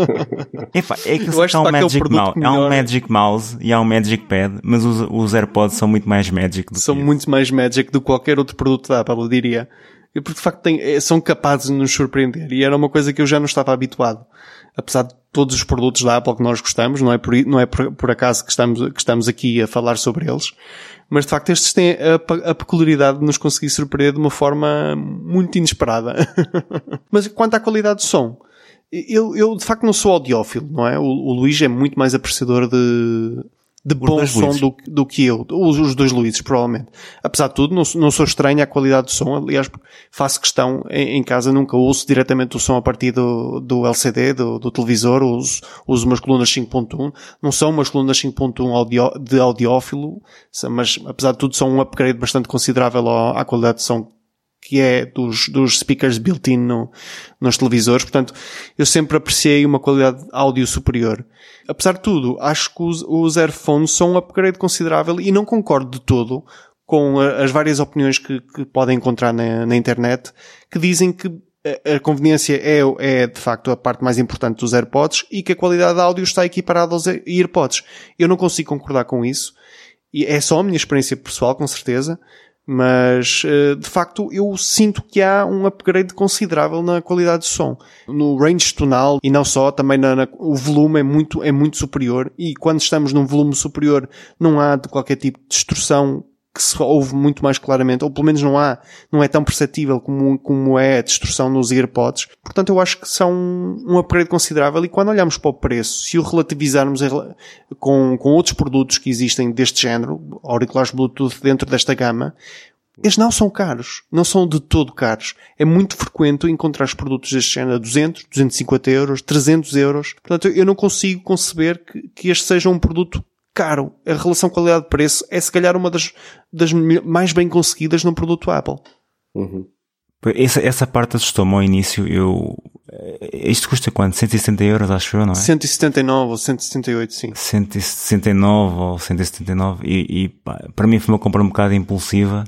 Epa, é que há um, Magic Mouse, há um Magic Mouse e há um Magic Pad, mas os, os AirPods são muito mais Magic do São que muito mais Magic do que qualquer outro produto da Apple, eu diria. Porque de facto tem, são capazes de nos surpreender e era uma coisa que eu já não estava habituado. Apesar de todos os produtos da Apple que nós gostamos, não é por, não é por, por acaso que estamos, que estamos aqui a falar sobre eles, mas de facto estes têm a, a peculiaridade de nos conseguir surpreender de uma forma muito inesperada. Mas quanto à qualidade do som, eu, eu de facto não sou audiófilo, não é? O, o Luís é muito mais apreciador de... de bom som do, do que eu. Os, os dois Luíses, provavelmente. Apesar de tudo, não, não sou estranho à qualidade do som. Aliás, faço questão, em, em casa nunca ouço diretamente o som a partir do, do L C D, do, do televisor. Uso, uso umas colunas cinco ponto um. Não são umas colunas cinco ponto um audio, de audiófilo, mas apesar de tudo são um upgrade bastante considerável à, à qualidade de som que é dos, dos speakers built-in no, nos televisores. Portanto, eu sempre apreciei uma qualidade de áudio superior. Apesar de tudo, acho que os, os Airphones são um upgrade considerável e não concordo de todo com a, as várias opiniões que, que podem encontrar na, na internet, que dizem que a, a conveniência é, é, de facto, a parte mais importante dos AirPods e que a qualidade de áudio está equiparada aos AirPods. Eu não consigo concordar com isso. E é só a minha experiência pessoal, com certeza. Mas, de facto, eu sinto que há um upgrade considerável na qualidade de som. No range tonal, e não só, também na, na, o volume é muito, é muito superior. E quando estamos num volume superior, não há de qualquer tipo de distorção que se ouve muito mais claramente. Ou pelo menos não há, não é tão perceptível como, como é a distorção nos AirPods. Portanto, eu acho que são um upgrade considerável. E quando olhamos para o preço, se o relativizarmos com, com outros produtos que existem deste género, auriculares Bluetooth dentro desta gama, eles não são caros. Não são de todo caros. É muito frequente encontrar produtos deste género a duzentos, duzentos e cinquenta euros, trezentos euros. Portanto, eu não consigo conceber que, que este seja um produto caro. A relação qualidade-preço é se calhar uma das, das mais bem conseguidas num produto Apple. Uhum. Essa, essa parte assustou-me ao início. Eu, isto custa quanto? cento e setenta euros, acho eu, não é? cento e setenta e nove ou cento e setenta e oito, sim. cento e sessenta e nove ou cento e setenta e nove e, e pá, para mim foi uma compra um bocado impulsiva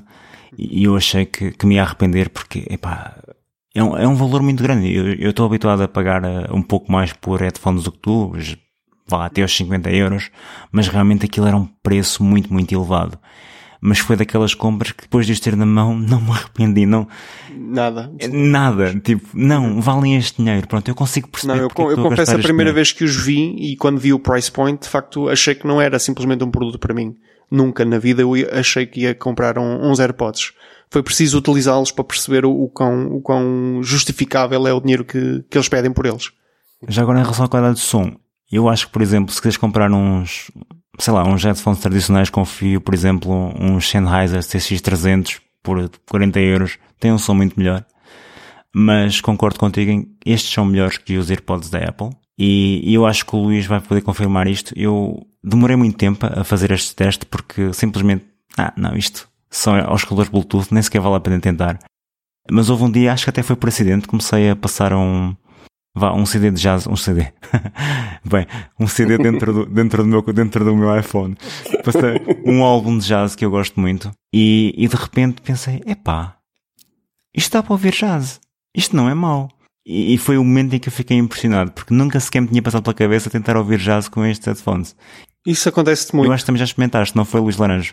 e eu achei que, que me ia arrepender porque, epá, é um, é um valor muito grande. Eu estou habituado a pagar um pouco mais por headphones do que tu, vá até aos cinquenta euros, mas realmente aquilo era um preço muito, muito elevado. Mas foi daquelas compras que depois de os ter na mão não me arrependi, não. Nada. Nada. Tipo, não, valem este dinheiro. Pronto, eu consigo perceber. Não, eu, eu confesso a primeira vez que os vi e quando vi o price point, de facto, achei que não era simplesmente um produto para mim. Nunca na vida eu achei que ia comprar um, uns AirPods. Foi preciso utilizá-los para perceber o, o, quão, o quão justificável é o dinheiro que, que eles pedem por eles. Já agora em relação à qualidade de som, eu acho que, por exemplo, se queres comprar uns, sei lá, uns headphones tradicionais, confio, por exemplo, uns Sennheiser C X trezentos por quarenta euros, tem um som muito melhor. Mas concordo contigo em estes são melhores que os AirPods da Apple. E, e eu acho que o Luís vai poder confirmar isto. Eu demorei muito tempo a fazer este teste porque simplesmente, ah, não, isto são aos calores Bluetooth, nem sequer vale a pena tentar. Mas houve um dia, acho que até foi por acidente, comecei a passar um... Vá, um C D de jazz, um C D. Bem, um C D dentro do, dentro do meu, dentro do meu iPhone. Passei um álbum de jazz que eu gosto muito. E, e de repente pensei, epá, isto dá para ouvir jazz. Isto não é mau. E, e foi o momento em que eu fiquei impressionado, porque nunca sequer me tinha passado pela cabeça tentar ouvir jazz com estes headphones. Isso acontece muito. Eu acho que também já experimentaste, não foi, Luís Laranjo?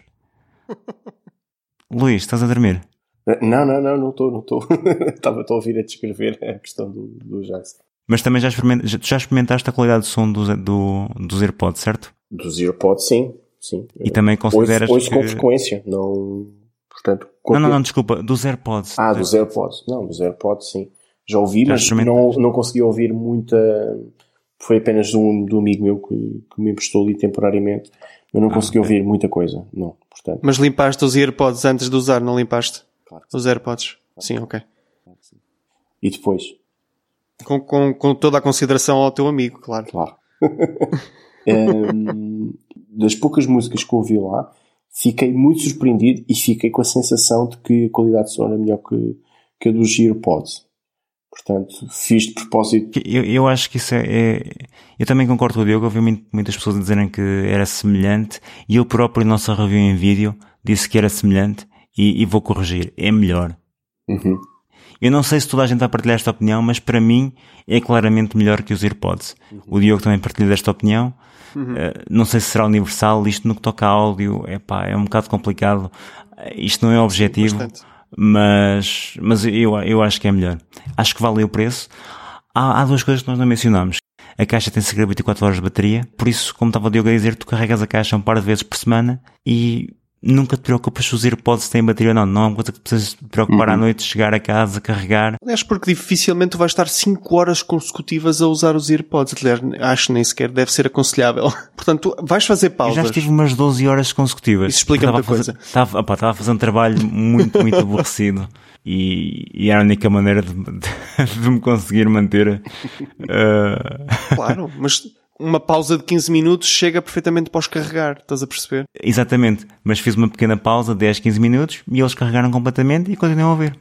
Luís, estás a dormir? Não, não, não, não estou, não estou. Estava a ouvir a descrever a questão do, do jazz. Mas também já, experiment, já experimentaste a qualidade de som do, do, dos AirPods, certo? Dos AirPods, sim, sim. E também consideras ouço, ouço que... com frequência, não... Portanto, não, não, não, desculpa, dos AirPods. Ah, dos AirPods. Não, dos AirPods, sim. Já ouvi, já mas não, não consegui ouvir muita... Foi apenas de um, de um amigo meu que, que me emprestou ali temporariamente. Eu não ah, consegui okay. ouvir muita coisa, não, portanto. Mas limpaste os AirPods antes de usar, não limpaste? Claro. Os AirPods? Claro. Sim, ok. Claro, sim. E depois? Com, com, com toda a consideração ao teu amigo, claro. Claro. um, das poucas músicas que ouvi lá, fiquei muito surpreendido e fiquei com a sensação de que a qualidade de som era melhor que, que a dos AirPods. Portanto, fiz de propósito. Eu, eu acho que isso é, é... Eu também concordo com o Diogo. Ouvi muitas pessoas dizerem que era semelhante e eu próprio, na nossa review em vídeo, disse que era semelhante e, e vou corrigir. É melhor. Uhum. Eu não sei se toda a gente vai partilhar esta opinião, mas para mim é claramente melhor que os AirPods. Uhum. O Diogo também partilha desta opinião. Uhum. Uh, não sei se será universal. Isto no que toca a áudio, epá, é um bocado complicado. Isto não é objetivo. Bastante. Mas, mas eu, eu acho que é melhor. Acho que vale o preço. Há, há duas coisas que nós não mencionamos. A caixa tem cerca de vinte e quatro horas de bateria. Por isso, como estava o Diogo a dizer, tu carregas a caixa um par de vezes por semana e nunca te preocupas se os AirPods têm bateria ou não. Não é uma coisa que precisas te preocupar uhum. à noite, chegar a casa, carregar. Aliás, porque dificilmente tu vais estar cinco horas consecutivas a usar os AirPods. Aliás, acho que nem sequer deve ser aconselhável. Portanto, tu vais fazer pausas. Eu já estive umas doze horas consecutivas. Isso explica muita coisa. Estava, opa, estava a fazer um trabalho muito, muito aborrecido. E, e era a única maneira de, de, de me conseguir manter. Uh... Claro, mas uma pausa de quinze minutos chega perfeitamente para os carregar, estás a perceber? Exatamente, mas fiz uma pequena pausa, dez, quinze minutos, e eles carregaram completamente e continuam a ouvir.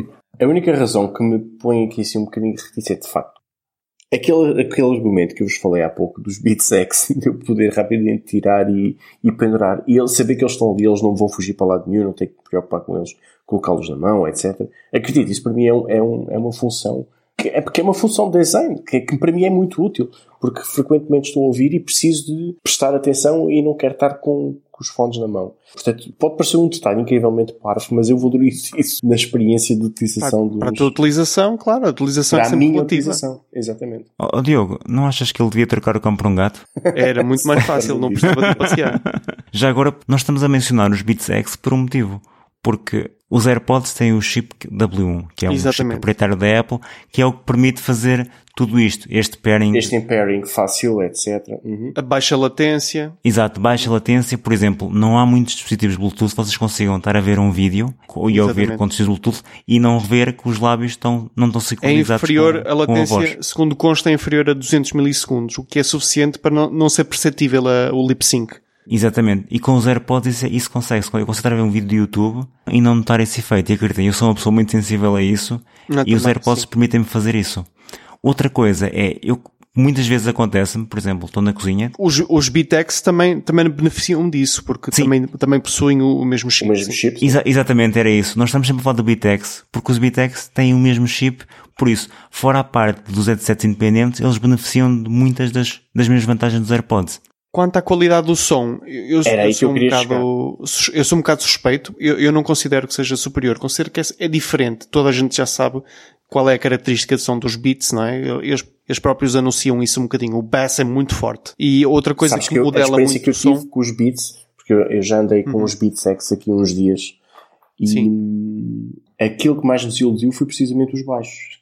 A única razão que me põe aqui assim um bocadinho reticente, de facto, aquele, aquele argumento que eu vos falei há pouco dos Beats X, de eu poder rapidamente tirar e, e pendurar, e eles saber que eles estão ali, eles não vão fugir para lado nenhum, não tenho que me preocupar com eles, colocá-los na mão, etcétera. Acredito, isso para mim é, um, é, um, é uma função... É porque é uma função de design, que, que para mim é muito útil, porque frequentemente estou a ouvir e preciso de prestar atenção e não quero estar com, com os fones na mão. Portanto, pode parecer um detalhe incrivelmente parvo, mas eu valorizo isso na experiência de utilização dos... Para a tua utilização, claro, a utilização para é sempre a minha relativa. Utilização, exatamente. Oh, oh, Diogo, não achas que ele devia trocar o cão por um gato? Era muito mais fácil, não precisava de passear. Já agora, nós estamos a mencionar os Beats X por um motivo. Porque os AirPods têm o chip W um, que é um chip proprietário da Apple, que é o que permite fazer tudo isto. Este pairing... Este pairing fácil, etcétera. Uhum. A baixa latência. Exato, baixa latência. Por exemplo, não há muitos dispositivos Bluetooth que vocês consigam estar a ver um vídeo e a ouvir com dispositivos Bluetooth e não ver que os lábios estão, não estão sincronizados. É inferior, com, a latência, a segundo consta, é inferior a duzentos milissegundos, o que é suficiente para não, não ser perceptível a, o lip sync. Exatamente. E com os AirPods isso, isso consegue-se. Eu consigo estar a ver um vídeo do YouTube e não notar esse efeito. E acreditem, eu sou uma pessoa muito sensível a isso não, e também, os AirPods sim. permitem-me fazer isso. Outra coisa é, eu muitas vezes acontece-me, por exemplo, estou na cozinha. Os, os Beats X também, também beneficiam disso, porque também, também possuem o, o mesmo chip. O mesmo chip. Exa- exatamente, era isso. Nós estamos sempre a falar do Beats X, porque os Beats X têm o mesmo chip, por isso, fora a parte dos headsets independentes, eles beneficiam de muitas das, das mesmas vantagens dos AirPods. Quanto à qualidade do som, eu, Era eu, sou, um eu, bocado, eu sou um bocado suspeito. Eu, eu não considero que seja superior. Considero que é, é diferente. Toda a gente já sabe qual é a característica de som dos Beats, não é? Eles, eles próprios anunciam isso um bocadinho. O bass é muito forte. E outra coisa Sabes que, que eu, modela muito que eu o som... tive com os Beats, porque eu, eu já andei com uhum. os Beats X aqui uns dias, e Sim. aquilo que mais me desiludiu foi precisamente os baixos.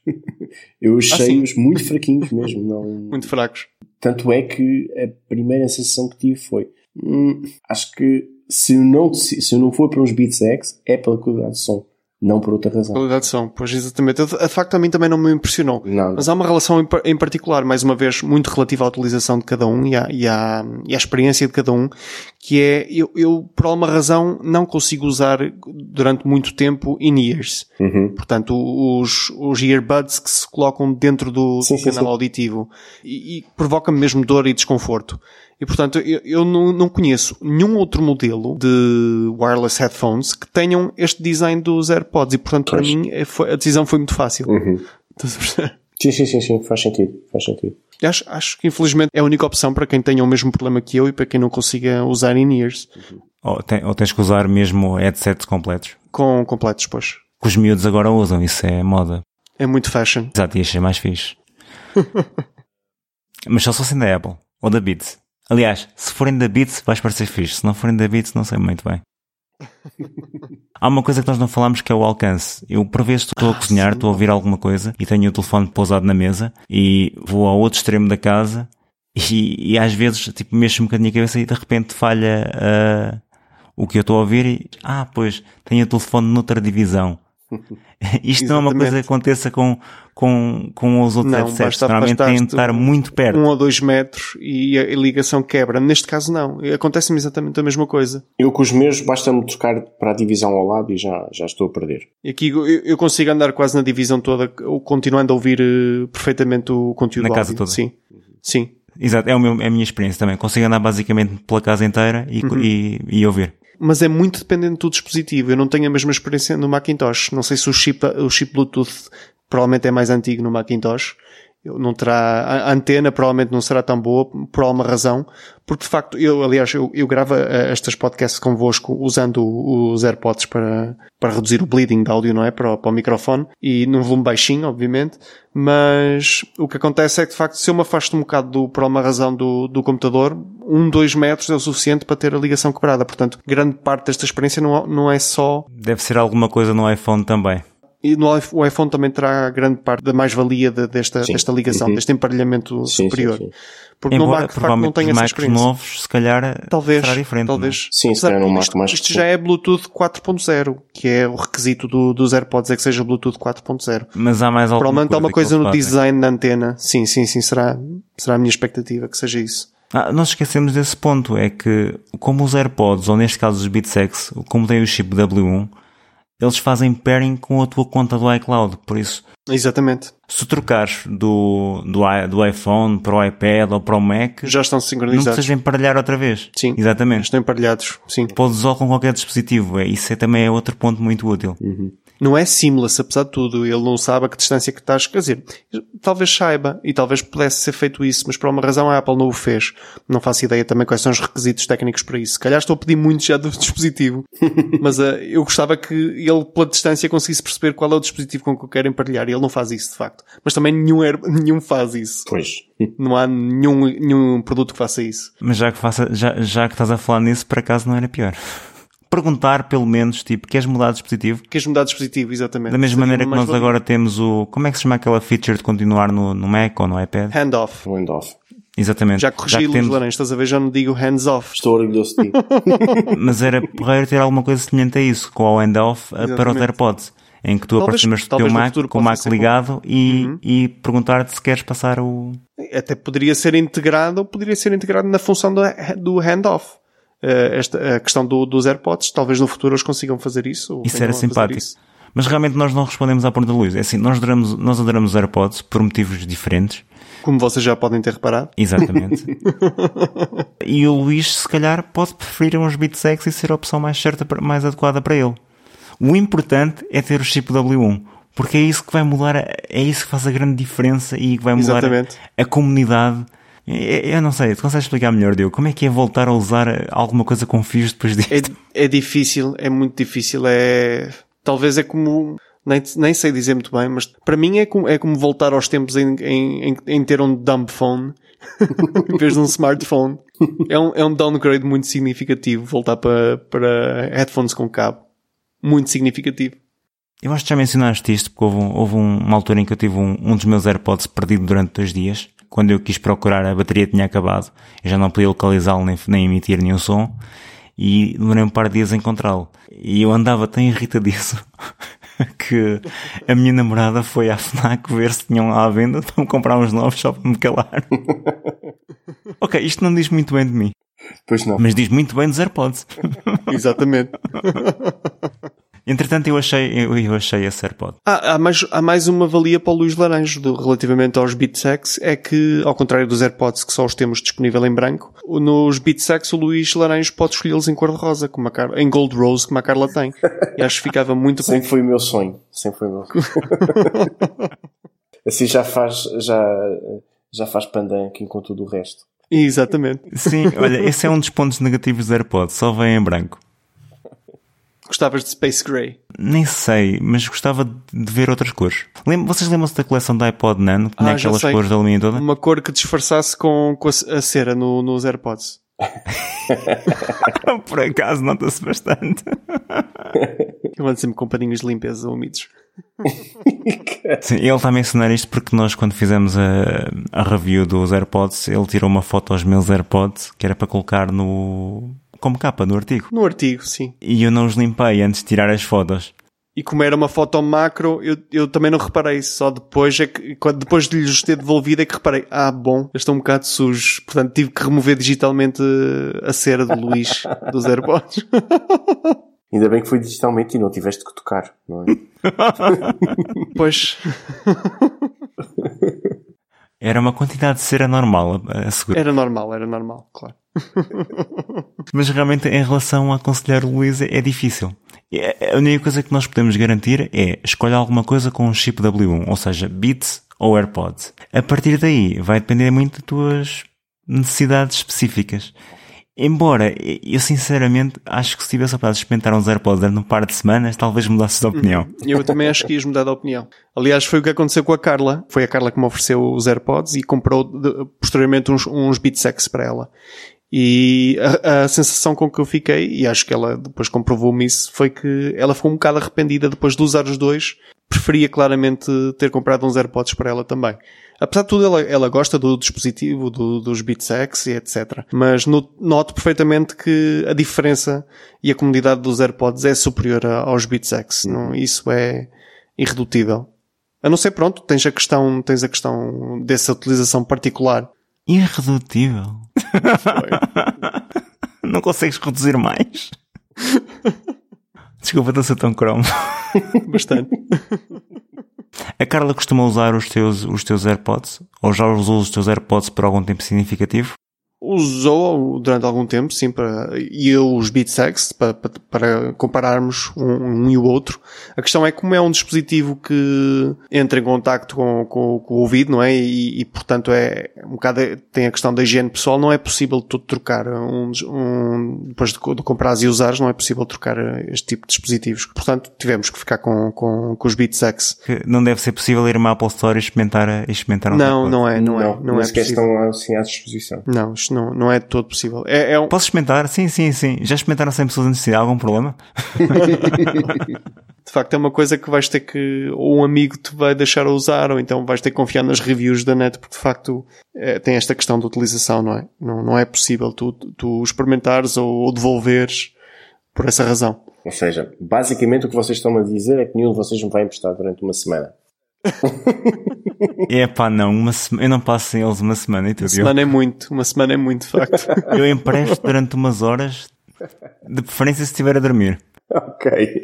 Eu achei-os ah, muito fraquinhos mesmo. Não... Muito fracos. Tanto é que a primeira sensação que tive foi hum, acho que se eu, não, se eu não for para uns Beats X é pela qualidade de som, não por outra razão. Qualidade de som, pois exatamente. De facto a mim também não me impressionou. Não. Mas há uma relação em, em particular, mais uma vez, muito relativa à utilização de cada um e à, e à, e à experiência de cada um, que é, eu, eu por alguma razão não consigo usar durante muito tempo in-ears. Uhum. Portanto, os, os earbuds que se colocam dentro do, sim, do canal sim, sim. auditivo e, e provoca-me mesmo dor e desconforto. E, portanto, eu, eu não, não conheço nenhum outro modelo de wireless headphones que tenham este design dos AirPods. E, portanto, pois. Para mim, foi, a decisão foi muito fácil. Uhum. Sim, sim, sim, sim. Faz sentido. Faz sentido. Acho, acho que, infelizmente, é a única opção para quem tenha o mesmo problema que eu e para quem não consiga usar in-ears. Uhum. Ou, tem, ou tens que usar mesmo headsets completos. Com completos, pois. Que os miúdos agora usam. Isso é moda. É muito fashion. Exato, e achei mais fixe. Mas só se fossem da Apple. Ou da Beats. Aliás, se forem da Beats vais parecer fixe. Se não forem da Beats não sei muito bem. Há uma coisa que nós não falamos que é o alcance. Eu por vezes estou a cozinhar, estou a ouvir alguma coisa e tenho o telefone pousado na mesa e vou ao outro extremo da casa E, e às vezes, tipo, mexo um bocadinho a cabeça e de repente falha uh, o que eu estou a ouvir e, ah, pois, tenho o telefone noutra divisão. Isto não é uma coisa que aconteça com, com, com os outros headsets. Normalmente têm de estar muito perto. Um ou dois metros e a ligação quebra. Neste caso não. Acontece-me exatamente a mesma coisa. Eu com os meus basta-me trocar para a divisão ao lado e já, já estou a perder. E aqui eu, eu consigo andar quase na divisão toda, continuando a ouvir uh, perfeitamente o conteúdo na casa áudio. toda. Sim. Sim. Exato. É, o meu, é a minha experiência também. Consigo andar basicamente pela casa inteira e, uhum. e, e ouvir. Mas é muito dependente do dispositivo. Eu não tenho a mesma experiência no Macintosh. Não sei se o chip, o chip Bluetooth provavelmente é mais antigo no Macintosh. Não terá, a antena provavelmente não será tão boa por alguma razão. Porque de facto, eu, aliás, eu, eu gravo estas podcasts convosco usando os AirPods para, para reduzir o bleeding de áudio, não é? Para, para o microfone. E num volume baixinho, obviamente. Mas o que acontece é que de facto, se eu me afasto um bocado do, por alguma razão do, do computador, um, dois metros é o suficiente para ter a ligação quebrada. Portanto, grande parte desta experiência não, não é só... Deve ser alguma coisa no iPhone também. E no o iPhone também terá grande parte da mais-valia de, desta, desta ligação, uhum. deste emparelhamento sim, superior. Sim, sim. Porque Embora, no Mac, de facto, não tem essa experiência. Novos, se calhar, talvez, será diferente. Talvez. Sim, se calhar no Mac isto, mais... Isto já é Bluetooth quatro ponto zero, que é o requisito do, dos AirPods, é que seja Bluetooth quatro ponto zero. Mas há mais alguma Provavelmente coisa há uma coisa no fazem. design da antena. Sim, sim, sim, será, será a minha expectativa que seja isso. Ah, nós esquecemos desse ponto, é que como os AirPods, ou neste caso os Beats X, como tem o chip W um, eles fazem pairing com a tua conta do iCloud, por isso... Exatamente. Se trocares do, do, do iPhone para o iPad ou para o Mac... Já estão sincronizados. Não precisas emparelhar outra vez. Sim. Exatamente. Estão emparelhados, sim. Podes usar com qualquer dispositivo. Isso é, também é outro ponto muito útil. Uhum. Não é seamless, apesar de tudo. Ele não sabe a que distância que estás. Quer dizer, talvez saiba e talvez pudesse ser feito isso, mas por uma razão a Apple não o fez. Não faço ideia também quais são os requisitos técnicos para isso. Se calhar estou a pedir muito já do dispositivo. Mas uh, eu gostava que ele, pela distância, conseguisse perceber qual é o dispositivo com que eu quero emparelhar. E ele não faz isso, de facto. Mas também nenhum, er, nenhum faz isso. Pois. Não há nenhum, nenhum produto que faça isso. Mas já que, faça, já, já que estás a falar nisso, por acaso não era pior. Perguntar, pelo menos, tipo, queres mudar de dispositivo? Queres mudar de dispositivo, exatamente. Da mesma maneira que nós valia. Agora temos o... Como é que se chama aquela feature de continuar no, no Mac ou no iPad? Handoff. Handoff. Exatamente. Já corrigi Luz temos... Laranja, estás a ver? Já não digo hands-off. Estou orgulhoso de ti. Mas era porreiro ter alguma coisa semelhante a isso, com o handoff para os AirPods. Em que tu talvez, aproximas do teu Mac com o Mac ligado e, uhum. e perguntar-te se queres passar o... Até poderia ser integrado ou poderia ser integrado na função do, do handoff. Uh, esta, a questão do, dos AirPods, talvez no futuro eles consigam fazer isso. Ou isso era simpático. Isso. Mas realmente nós não respondemos à pergunta do Luís. É assim, nós adoramos, nós adoramos os AirPods por motivos diferentes. Como vocês já podem ter reparado. Exatamente. E o Luís, se calhar, pode preferir uns Beats X e ser a opção mais certa, mais adequada para ele. O importante é ter o chip W um. Porque é isso que vai mudar, é isso que faz a grande diferença e que vai mudar Exatamente. a, a comunidade. Eu não sei, tu consegues explicar melhor, Diogo? Como é que é voltar a usar alguma coisa com fios depois disto? É, é difícil, é muito difícil. É, talvez é como, nem, nem sei dizer muito bem, mas para mim é como, é como voltar aos tempos em, em, em ter um dumb phone em vez de um smartphone. É um, é um downgrade muito significativo voltar para, para headphones com cabo. Muito significativo. Eu acho que já mencionaste isto, porque houve, um, houve uma altura em que eu tive um, um dos meus AirPods perdido durante dois dias. Quando eu quis procurar, a bateria tinha acabado. Eu já não podia localizá-lo nem, nem emitir nenhum som. E demorei um par de dias a encontrá-lo. E eu andava tão irritadíssimo que a minha namorada foi à FNAC ver se tinham lá à venda para me comprar uns novos só para me calar. Ok, isto não diz muito bem de mim. Pois não. Mas diz muito bem dos AirPods. Exatamente. Entretanto, eu achei, eu, eu achei esse AirPod. Ah, há, mais, há mais uma valia para o Luís Laranjo do, relativamente aos Beats X, é que, ao contrário dos AirPods que só os temos disponível em branco, nos Beats X o Luís Laranjo pode escolhê-los em cor-de-rosa, como a Carla, em Gold Rose, como a Carla tem. E acho que ficava muito Sempre bom. Foi o meu sonho. Sempre foi o meu sonho. Assim já faz, já, já faz pandan aqui com tudo o resto. Exatamente. Sim, olha, esse é um dos pontos negativos dos AirPods, só vem em branco. Gostavas de Space Gray? Nem sei, mas gostava de ver outras cores. Lem- Vocês lembram-se da coleção da iPod Nano? Que tinha ah, aquelas cores de alumínio toda? Uma cor que disfarçasse com, com a, a cera no, nos AirPods. Por acaso nota-se bastante. Eu ando sempre com paninhos de limpeza úmidos. Sim, ele está a mencionar isto porque nós, quando fizemos a, a review dos AirPods, ele tirou uma foto aos meus AirPods que era para colocar no... como capa no artigo. No artigo, sim. E eu não os limpei antes de tirar as fotos. E como era uma foto macro, eu, eu também não reparei. Só depois é que, quando, depois de lhes ter devolvido é que reparei. Ah, bom, eles estão um bocado sujos. Portanto, tive que remover digitalmente a cera do Luís dos AirPods. Ainda bem que foi digitalmente e não tiveste que tocar, não é? Pois. Era uma quantidade de cera normal, asseguro. Era normal, era normal, claro. Mas realmente, em relação a aconselhar o Luís, é difícil. A única coisa que nós podemos garantir é escolher alguma coisa com um chip W um, ou seja, Beats ou AirPods. A partir daí, vai depender muito das tuas necessidades específicas. Embora, eu sinceramente acho que se tivesse a oportunidade de experimentar uns AirPods durante um par de semanas, talvez mudasse de opinião. Eu também acho que ias mudar de opinião. Aliás, foi o que aconteceu com a Carla. Foi a Carla que me ofereceu os AirPods e comprou de, posteriormente uns, uns Beats X para ela. E a, a sensação com que eu fiquei, e acho que ela depois comprovou-me isso, foi que ela ficou um bocado arrependida depois de usar os dois. Preferia claramente ter comprado uns AirPods para ela também. Apesar de tudo, ela, ela gosta do dispositivo, do, dos Beats X e etcétera. Mas no, noto perfeitamente que a diferença e a comodidade dos AirPods é superior a, aos Beats X. Não, isso é irredutível. A não ser, pronto, tens a questão, tens a questão dessa utilização particular. Irredutível? Não consegues reduzir mais? Desculpa, estou a ser tão cromo. Bastante. A Carla costuma usar os teus, os teus AirPods? Ou já usou os teus AirPods por algum tempo significativo? Usou durante algum tempo, sim, para, e eu os Beats X, para, para, para compararmos um, um e o outro. A questão é como é um dispositivo que entra em contacto com, com, com o ouvido, não é? E, e portanto é um bocado, tem a questão da higiene pessoal, não é possível todo trocar um, um depois de, de comprares e usares, não é possível trocar este tipo de dispositivos. Portanto, tivemos que ficar com, com, com os Beats X. Que não deve ser possível ir a uma Apple Store e experimentar, e experimentar um Não, não é, não, não é. Não, não não é sequer possível. estão assim à disposição. Não, isto não, não é de todo possível. É, é um... Posso experimentar? Sim, sim, sim. Já experimentaram cem pessoas antes de algum problema? De facto é uma coisa que vais ter que, ou um amigo te vai deixar a usar, ou então vais ter que confiar nas reviews da net, porque de facto é, tem esta questão de utilização, não é? Não, não é possível tu, tu experimentares ou, ou devolveres por essa razão. Ou seja, basicamente o que vocês estão a dizer é que nenhum de vocês me vai emprestar durante uma semana. É pá, não, uma sema... eu não passo sem eles uma semana e tudo. Uma semana é muito, uma semana é muito, de facto. Eu empresto durante umas horas, de preferência se estiver a dormir. Ok.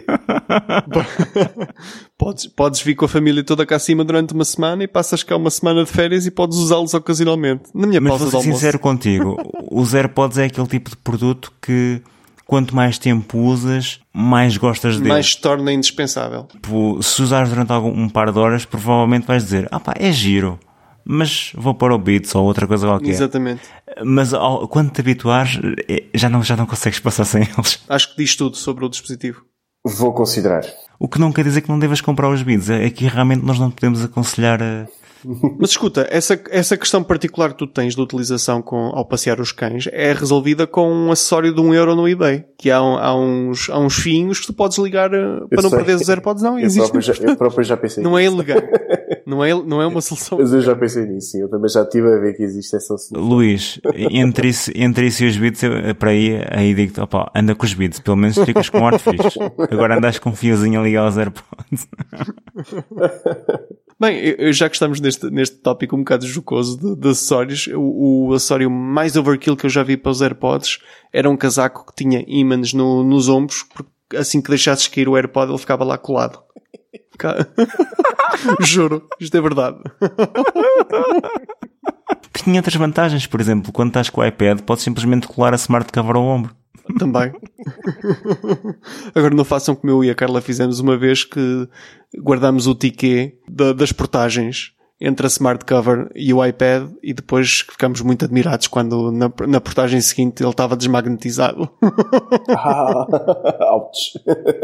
podes, podes vir com a família toda cá acima durante uma semana e passas cá uma semana de férias e podes usá-los ocasionalmente. Na minha Mas pausa vou de ser almoço. sincero contigo, os AirPods é aquele tipo de produto que quanto mais tempo usas, mais gostas dele. Mais se torna indispensável. Tipo, se usares durante algum, um par de horas, provavelmente vais dizer, ah pá, é giro, mas vou para o Beats ou outra coisa qualquer. Exatamente. Mas ao, quando te habituares, já não, já não consegues passar sem eles. Acho que diz tudo sobre o dispositivo. Vou considerar. O que não quer dizer que não devas comprar os Beats. É que realmente nós não podemos aconselhar a... Mas escuta, essa, essa questão particular que tu tens de utilização com, ao passear os cães é resolvida com um acessório de um euro no eBay. Que há, há, uns, há uns fiinhos que tu podes ligar uh, para não perderes os AirPods. Não, eu existe. Próprio já, eu próprio já pensei Não nisso. é ilegal. Não é, não é uma solução. Mas eu já pensei nisso, sim. Eu também já estive a ver que existe essa solução. Luís, entre isso, entre isso e os Beats, eu, para aí, aí digo-te, opa, anda com os Beats, pelo menos ficas com arte fixe. Agora andas com um fiozinho a ligar aos AirPods. Bem, eu, já que estamos neste, neste tópico um bocado jocoso de, de acessórios, o, o acessório mais overkill que eu já vi para os AirPods era um casaco que tinha ímãs no, nos ombros, porque assim que deixasses cair o AirPod ele ficava lá colado. Juro, isto é verdade. Tinha outras vantagens, por exemplo, quando estás com o iPad podes simplesmente colar a smart cover ao ombro. Também. Agora não façam como eu e a Carla fizemos uma vez, que guardámos o ticket da, das portagens entre a smart cover e o iPad e depois ficámos muito admirados quando na, na portagem seguinte ele estava desmagnetizado. Ah, ouch.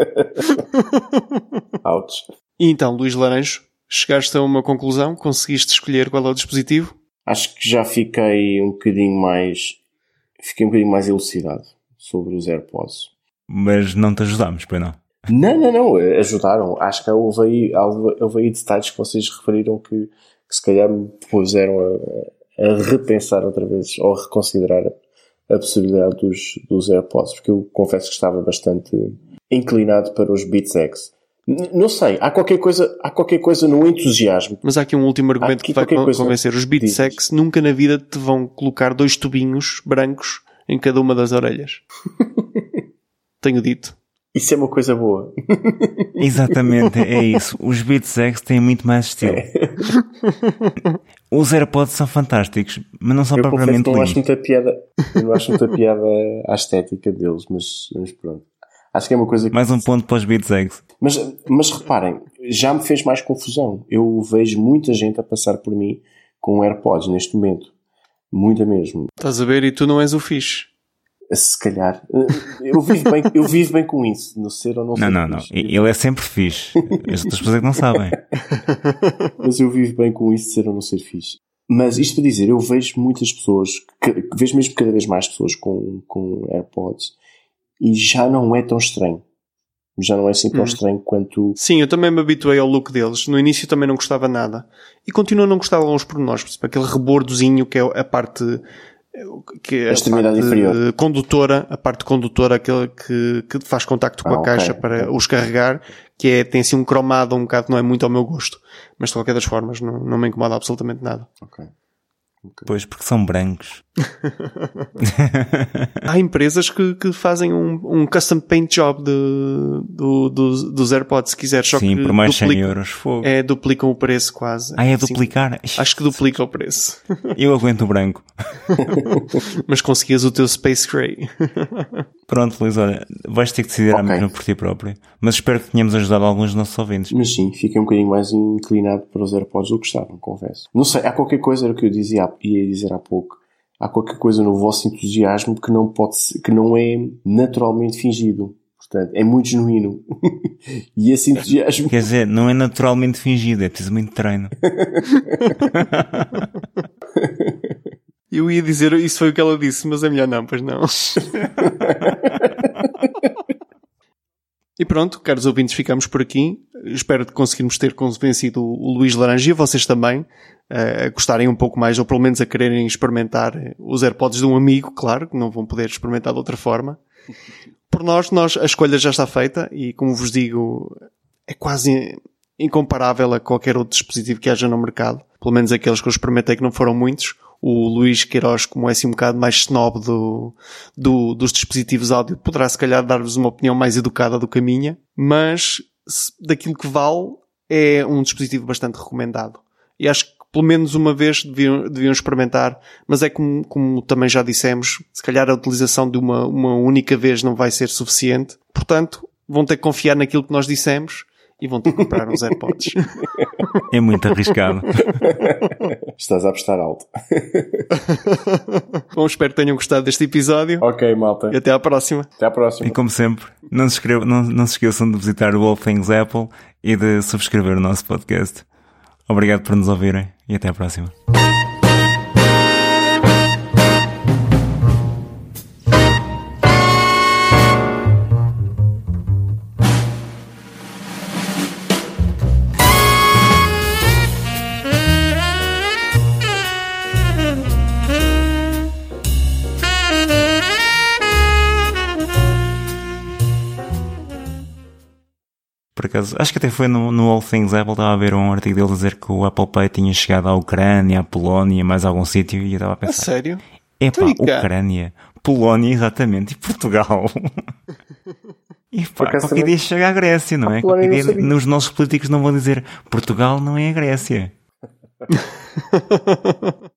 Ouch. E então, Luís Laranjo, chegaste a uma conclusão? Conseguiste escolher qual é o dispositivo? Acho que já fiquei um bocadinho mais... Fiquei um bocadinho mais elucidado sobre os AirPods. Mas não te ajudámos, pois não? Não, não, não, ajudaram. Acho que houve aí, houve aí detalhes que vocês referiram que, que se calhar me puseram a, a repensar outra vez, ou a reconsiderar a possibilidade dos, dos AirPods, porque eu confesso que estava bastante inclinado para os Beats X. N- não sei, há qualquer coisa, há qualquer coisa no entusiasmo. Mas há aqui um último argumento que vai convencer. Os Beats X nunca na vida te vão colocar dois tubinhos brancos em cada uma das orelhas. Tenho dito. Isso é uma coisa boa. Exatamente, é isso. Os Beats X têm muito mais estilo. É. Os AirPods são fantásticos, mas não são eu propriamente não acho muita piada. Eu não acho muita piada à estética deles, mas, mas pronto. Acho que é uma coisa que... Mais um ponto para os Beats X. Mas, mas reparem, já me fez mais confusão. Eu vejo muita gente a passar por mim com AirPods neste momento. Muita mesmo. Estás a ver? E tu não és o fixe. Se calhar. Eu vivo bem, eu vivo bem com isso. Não ser ou não ser. Não, não, não. Ele é sempre fixe. As outras pessoas é que não sabem. Mas eu vivo bem com isso de ser ou não ser fixe. Mas isto para dizer, eu vejo muitas pessoas, que, vejo mesmo cada vez mais pessoas com, com AirPods e já não é tão estranho. Já não é assim tão hum. estranho quanto... Sim, eu também me habituei ao look deles. No início também não gostava nada. E continuo a não gostar de alguns pormenores. Aquele rebordozinho que é a parte... que é a, a extremidade inferior condutora, a parte condutora, aquela que, que faz contacto com ah, a caixa okay, para okay. os carregar, que é, tem assim um cromado um bocado, não é muito ao meu gosto, mas de qualquer das formas não, não me incomoda absolutamente nada. Ok. Okay. Pois, porque são brancos. Há empresas que, que fazem um, um custom paint job de, do, do, dos AirPods, se quiseres. Só Sim, que por mais duplica, cem euros. Fogo. É, duplicam o preço quase. Ah, é duplicar? Sim, acho que duplica o preço. Eu aguento o branco. Mas conseguias o teu Space Gray. Pronto, Luís, olha, vais ter que decidir okay. mesmo por ti próprio. Mas espero que tenhamos ajudado alguns dos nossos ouvintes. Mas sim, fiquei um bocadinho mais inclinado para os AirPods do que estavam, confesso. Não sei, há qualquer coisa, era o que eu dizia, ia dizer há pouco, há qualquer coisa no vosso entusiasmo que não pode ser, que não é naturalmente fingido. Portanto, é muito genuíno. E esse entusiasmo... Quer dizer, não é naturalmente fingido, é preciso muito treino. Eu ia dizer, isso foi o que ela disse, mas é melhor não, pois não. E pronto, caros ouvintes, ficamos por aqui. Espero que conseguirmos ter convencido o Luís Laranja e vocês também a gostarem um pouco mais, ou pelo menos a quererem experimentar os AirPods de um amigo, claro, que não vão poder experimentar de outra forma. Por nós, nós, a escolha já está feita e, como vos digo, é quase incomparável a qualquer outro dispositivo que haja no mercado. Pelo menos aqueles que eu experimentei, que não foram muitos. O Luís Queiroz, como é assim um bocado mais snob do, do, dos dispositivos áudio, poderá se calhar dar-vos uma opinião mais educada do que a minha, mas se, daquilo que vale, é um dispositivo bastante recomendado. E acho que pelo menos uma vez deviam, deviam experimentar, mas é como, como também já dissemos, se calhar a utilização de uma, uma única vez não vai ser suficiente. Portanto, vão ter que confiar naquilo que nós dissemos e vão ter que comprar uns AirPods. É muito arriscado. Estás a apostar alto. Bom, espero que tenham gostado deste episódio. Ok, malta. E até à próxima. Até à próxima. E como sempre, não se, escrevam, não, não se esqueçam de visitar o All Things Apple e de subscrever o nosso podcast. Obrigado por nos ouvirem e até à próxima. Por acaso, acho que até foi no, no All Things Apple, estava a ver um artigo dele dizer que o Apple Pay tinha chegado à Ucrânia, à Polónia, mais algum sítio, e eu estava a pensar... A sério? Epá, Ucrânia, Polónia, exatamente, e Portugal. E pá, qualquer também... dia chega à Grécia, não é? Qualquer dia nos nossos políticos não vão dizer Portugal não é a Grécia.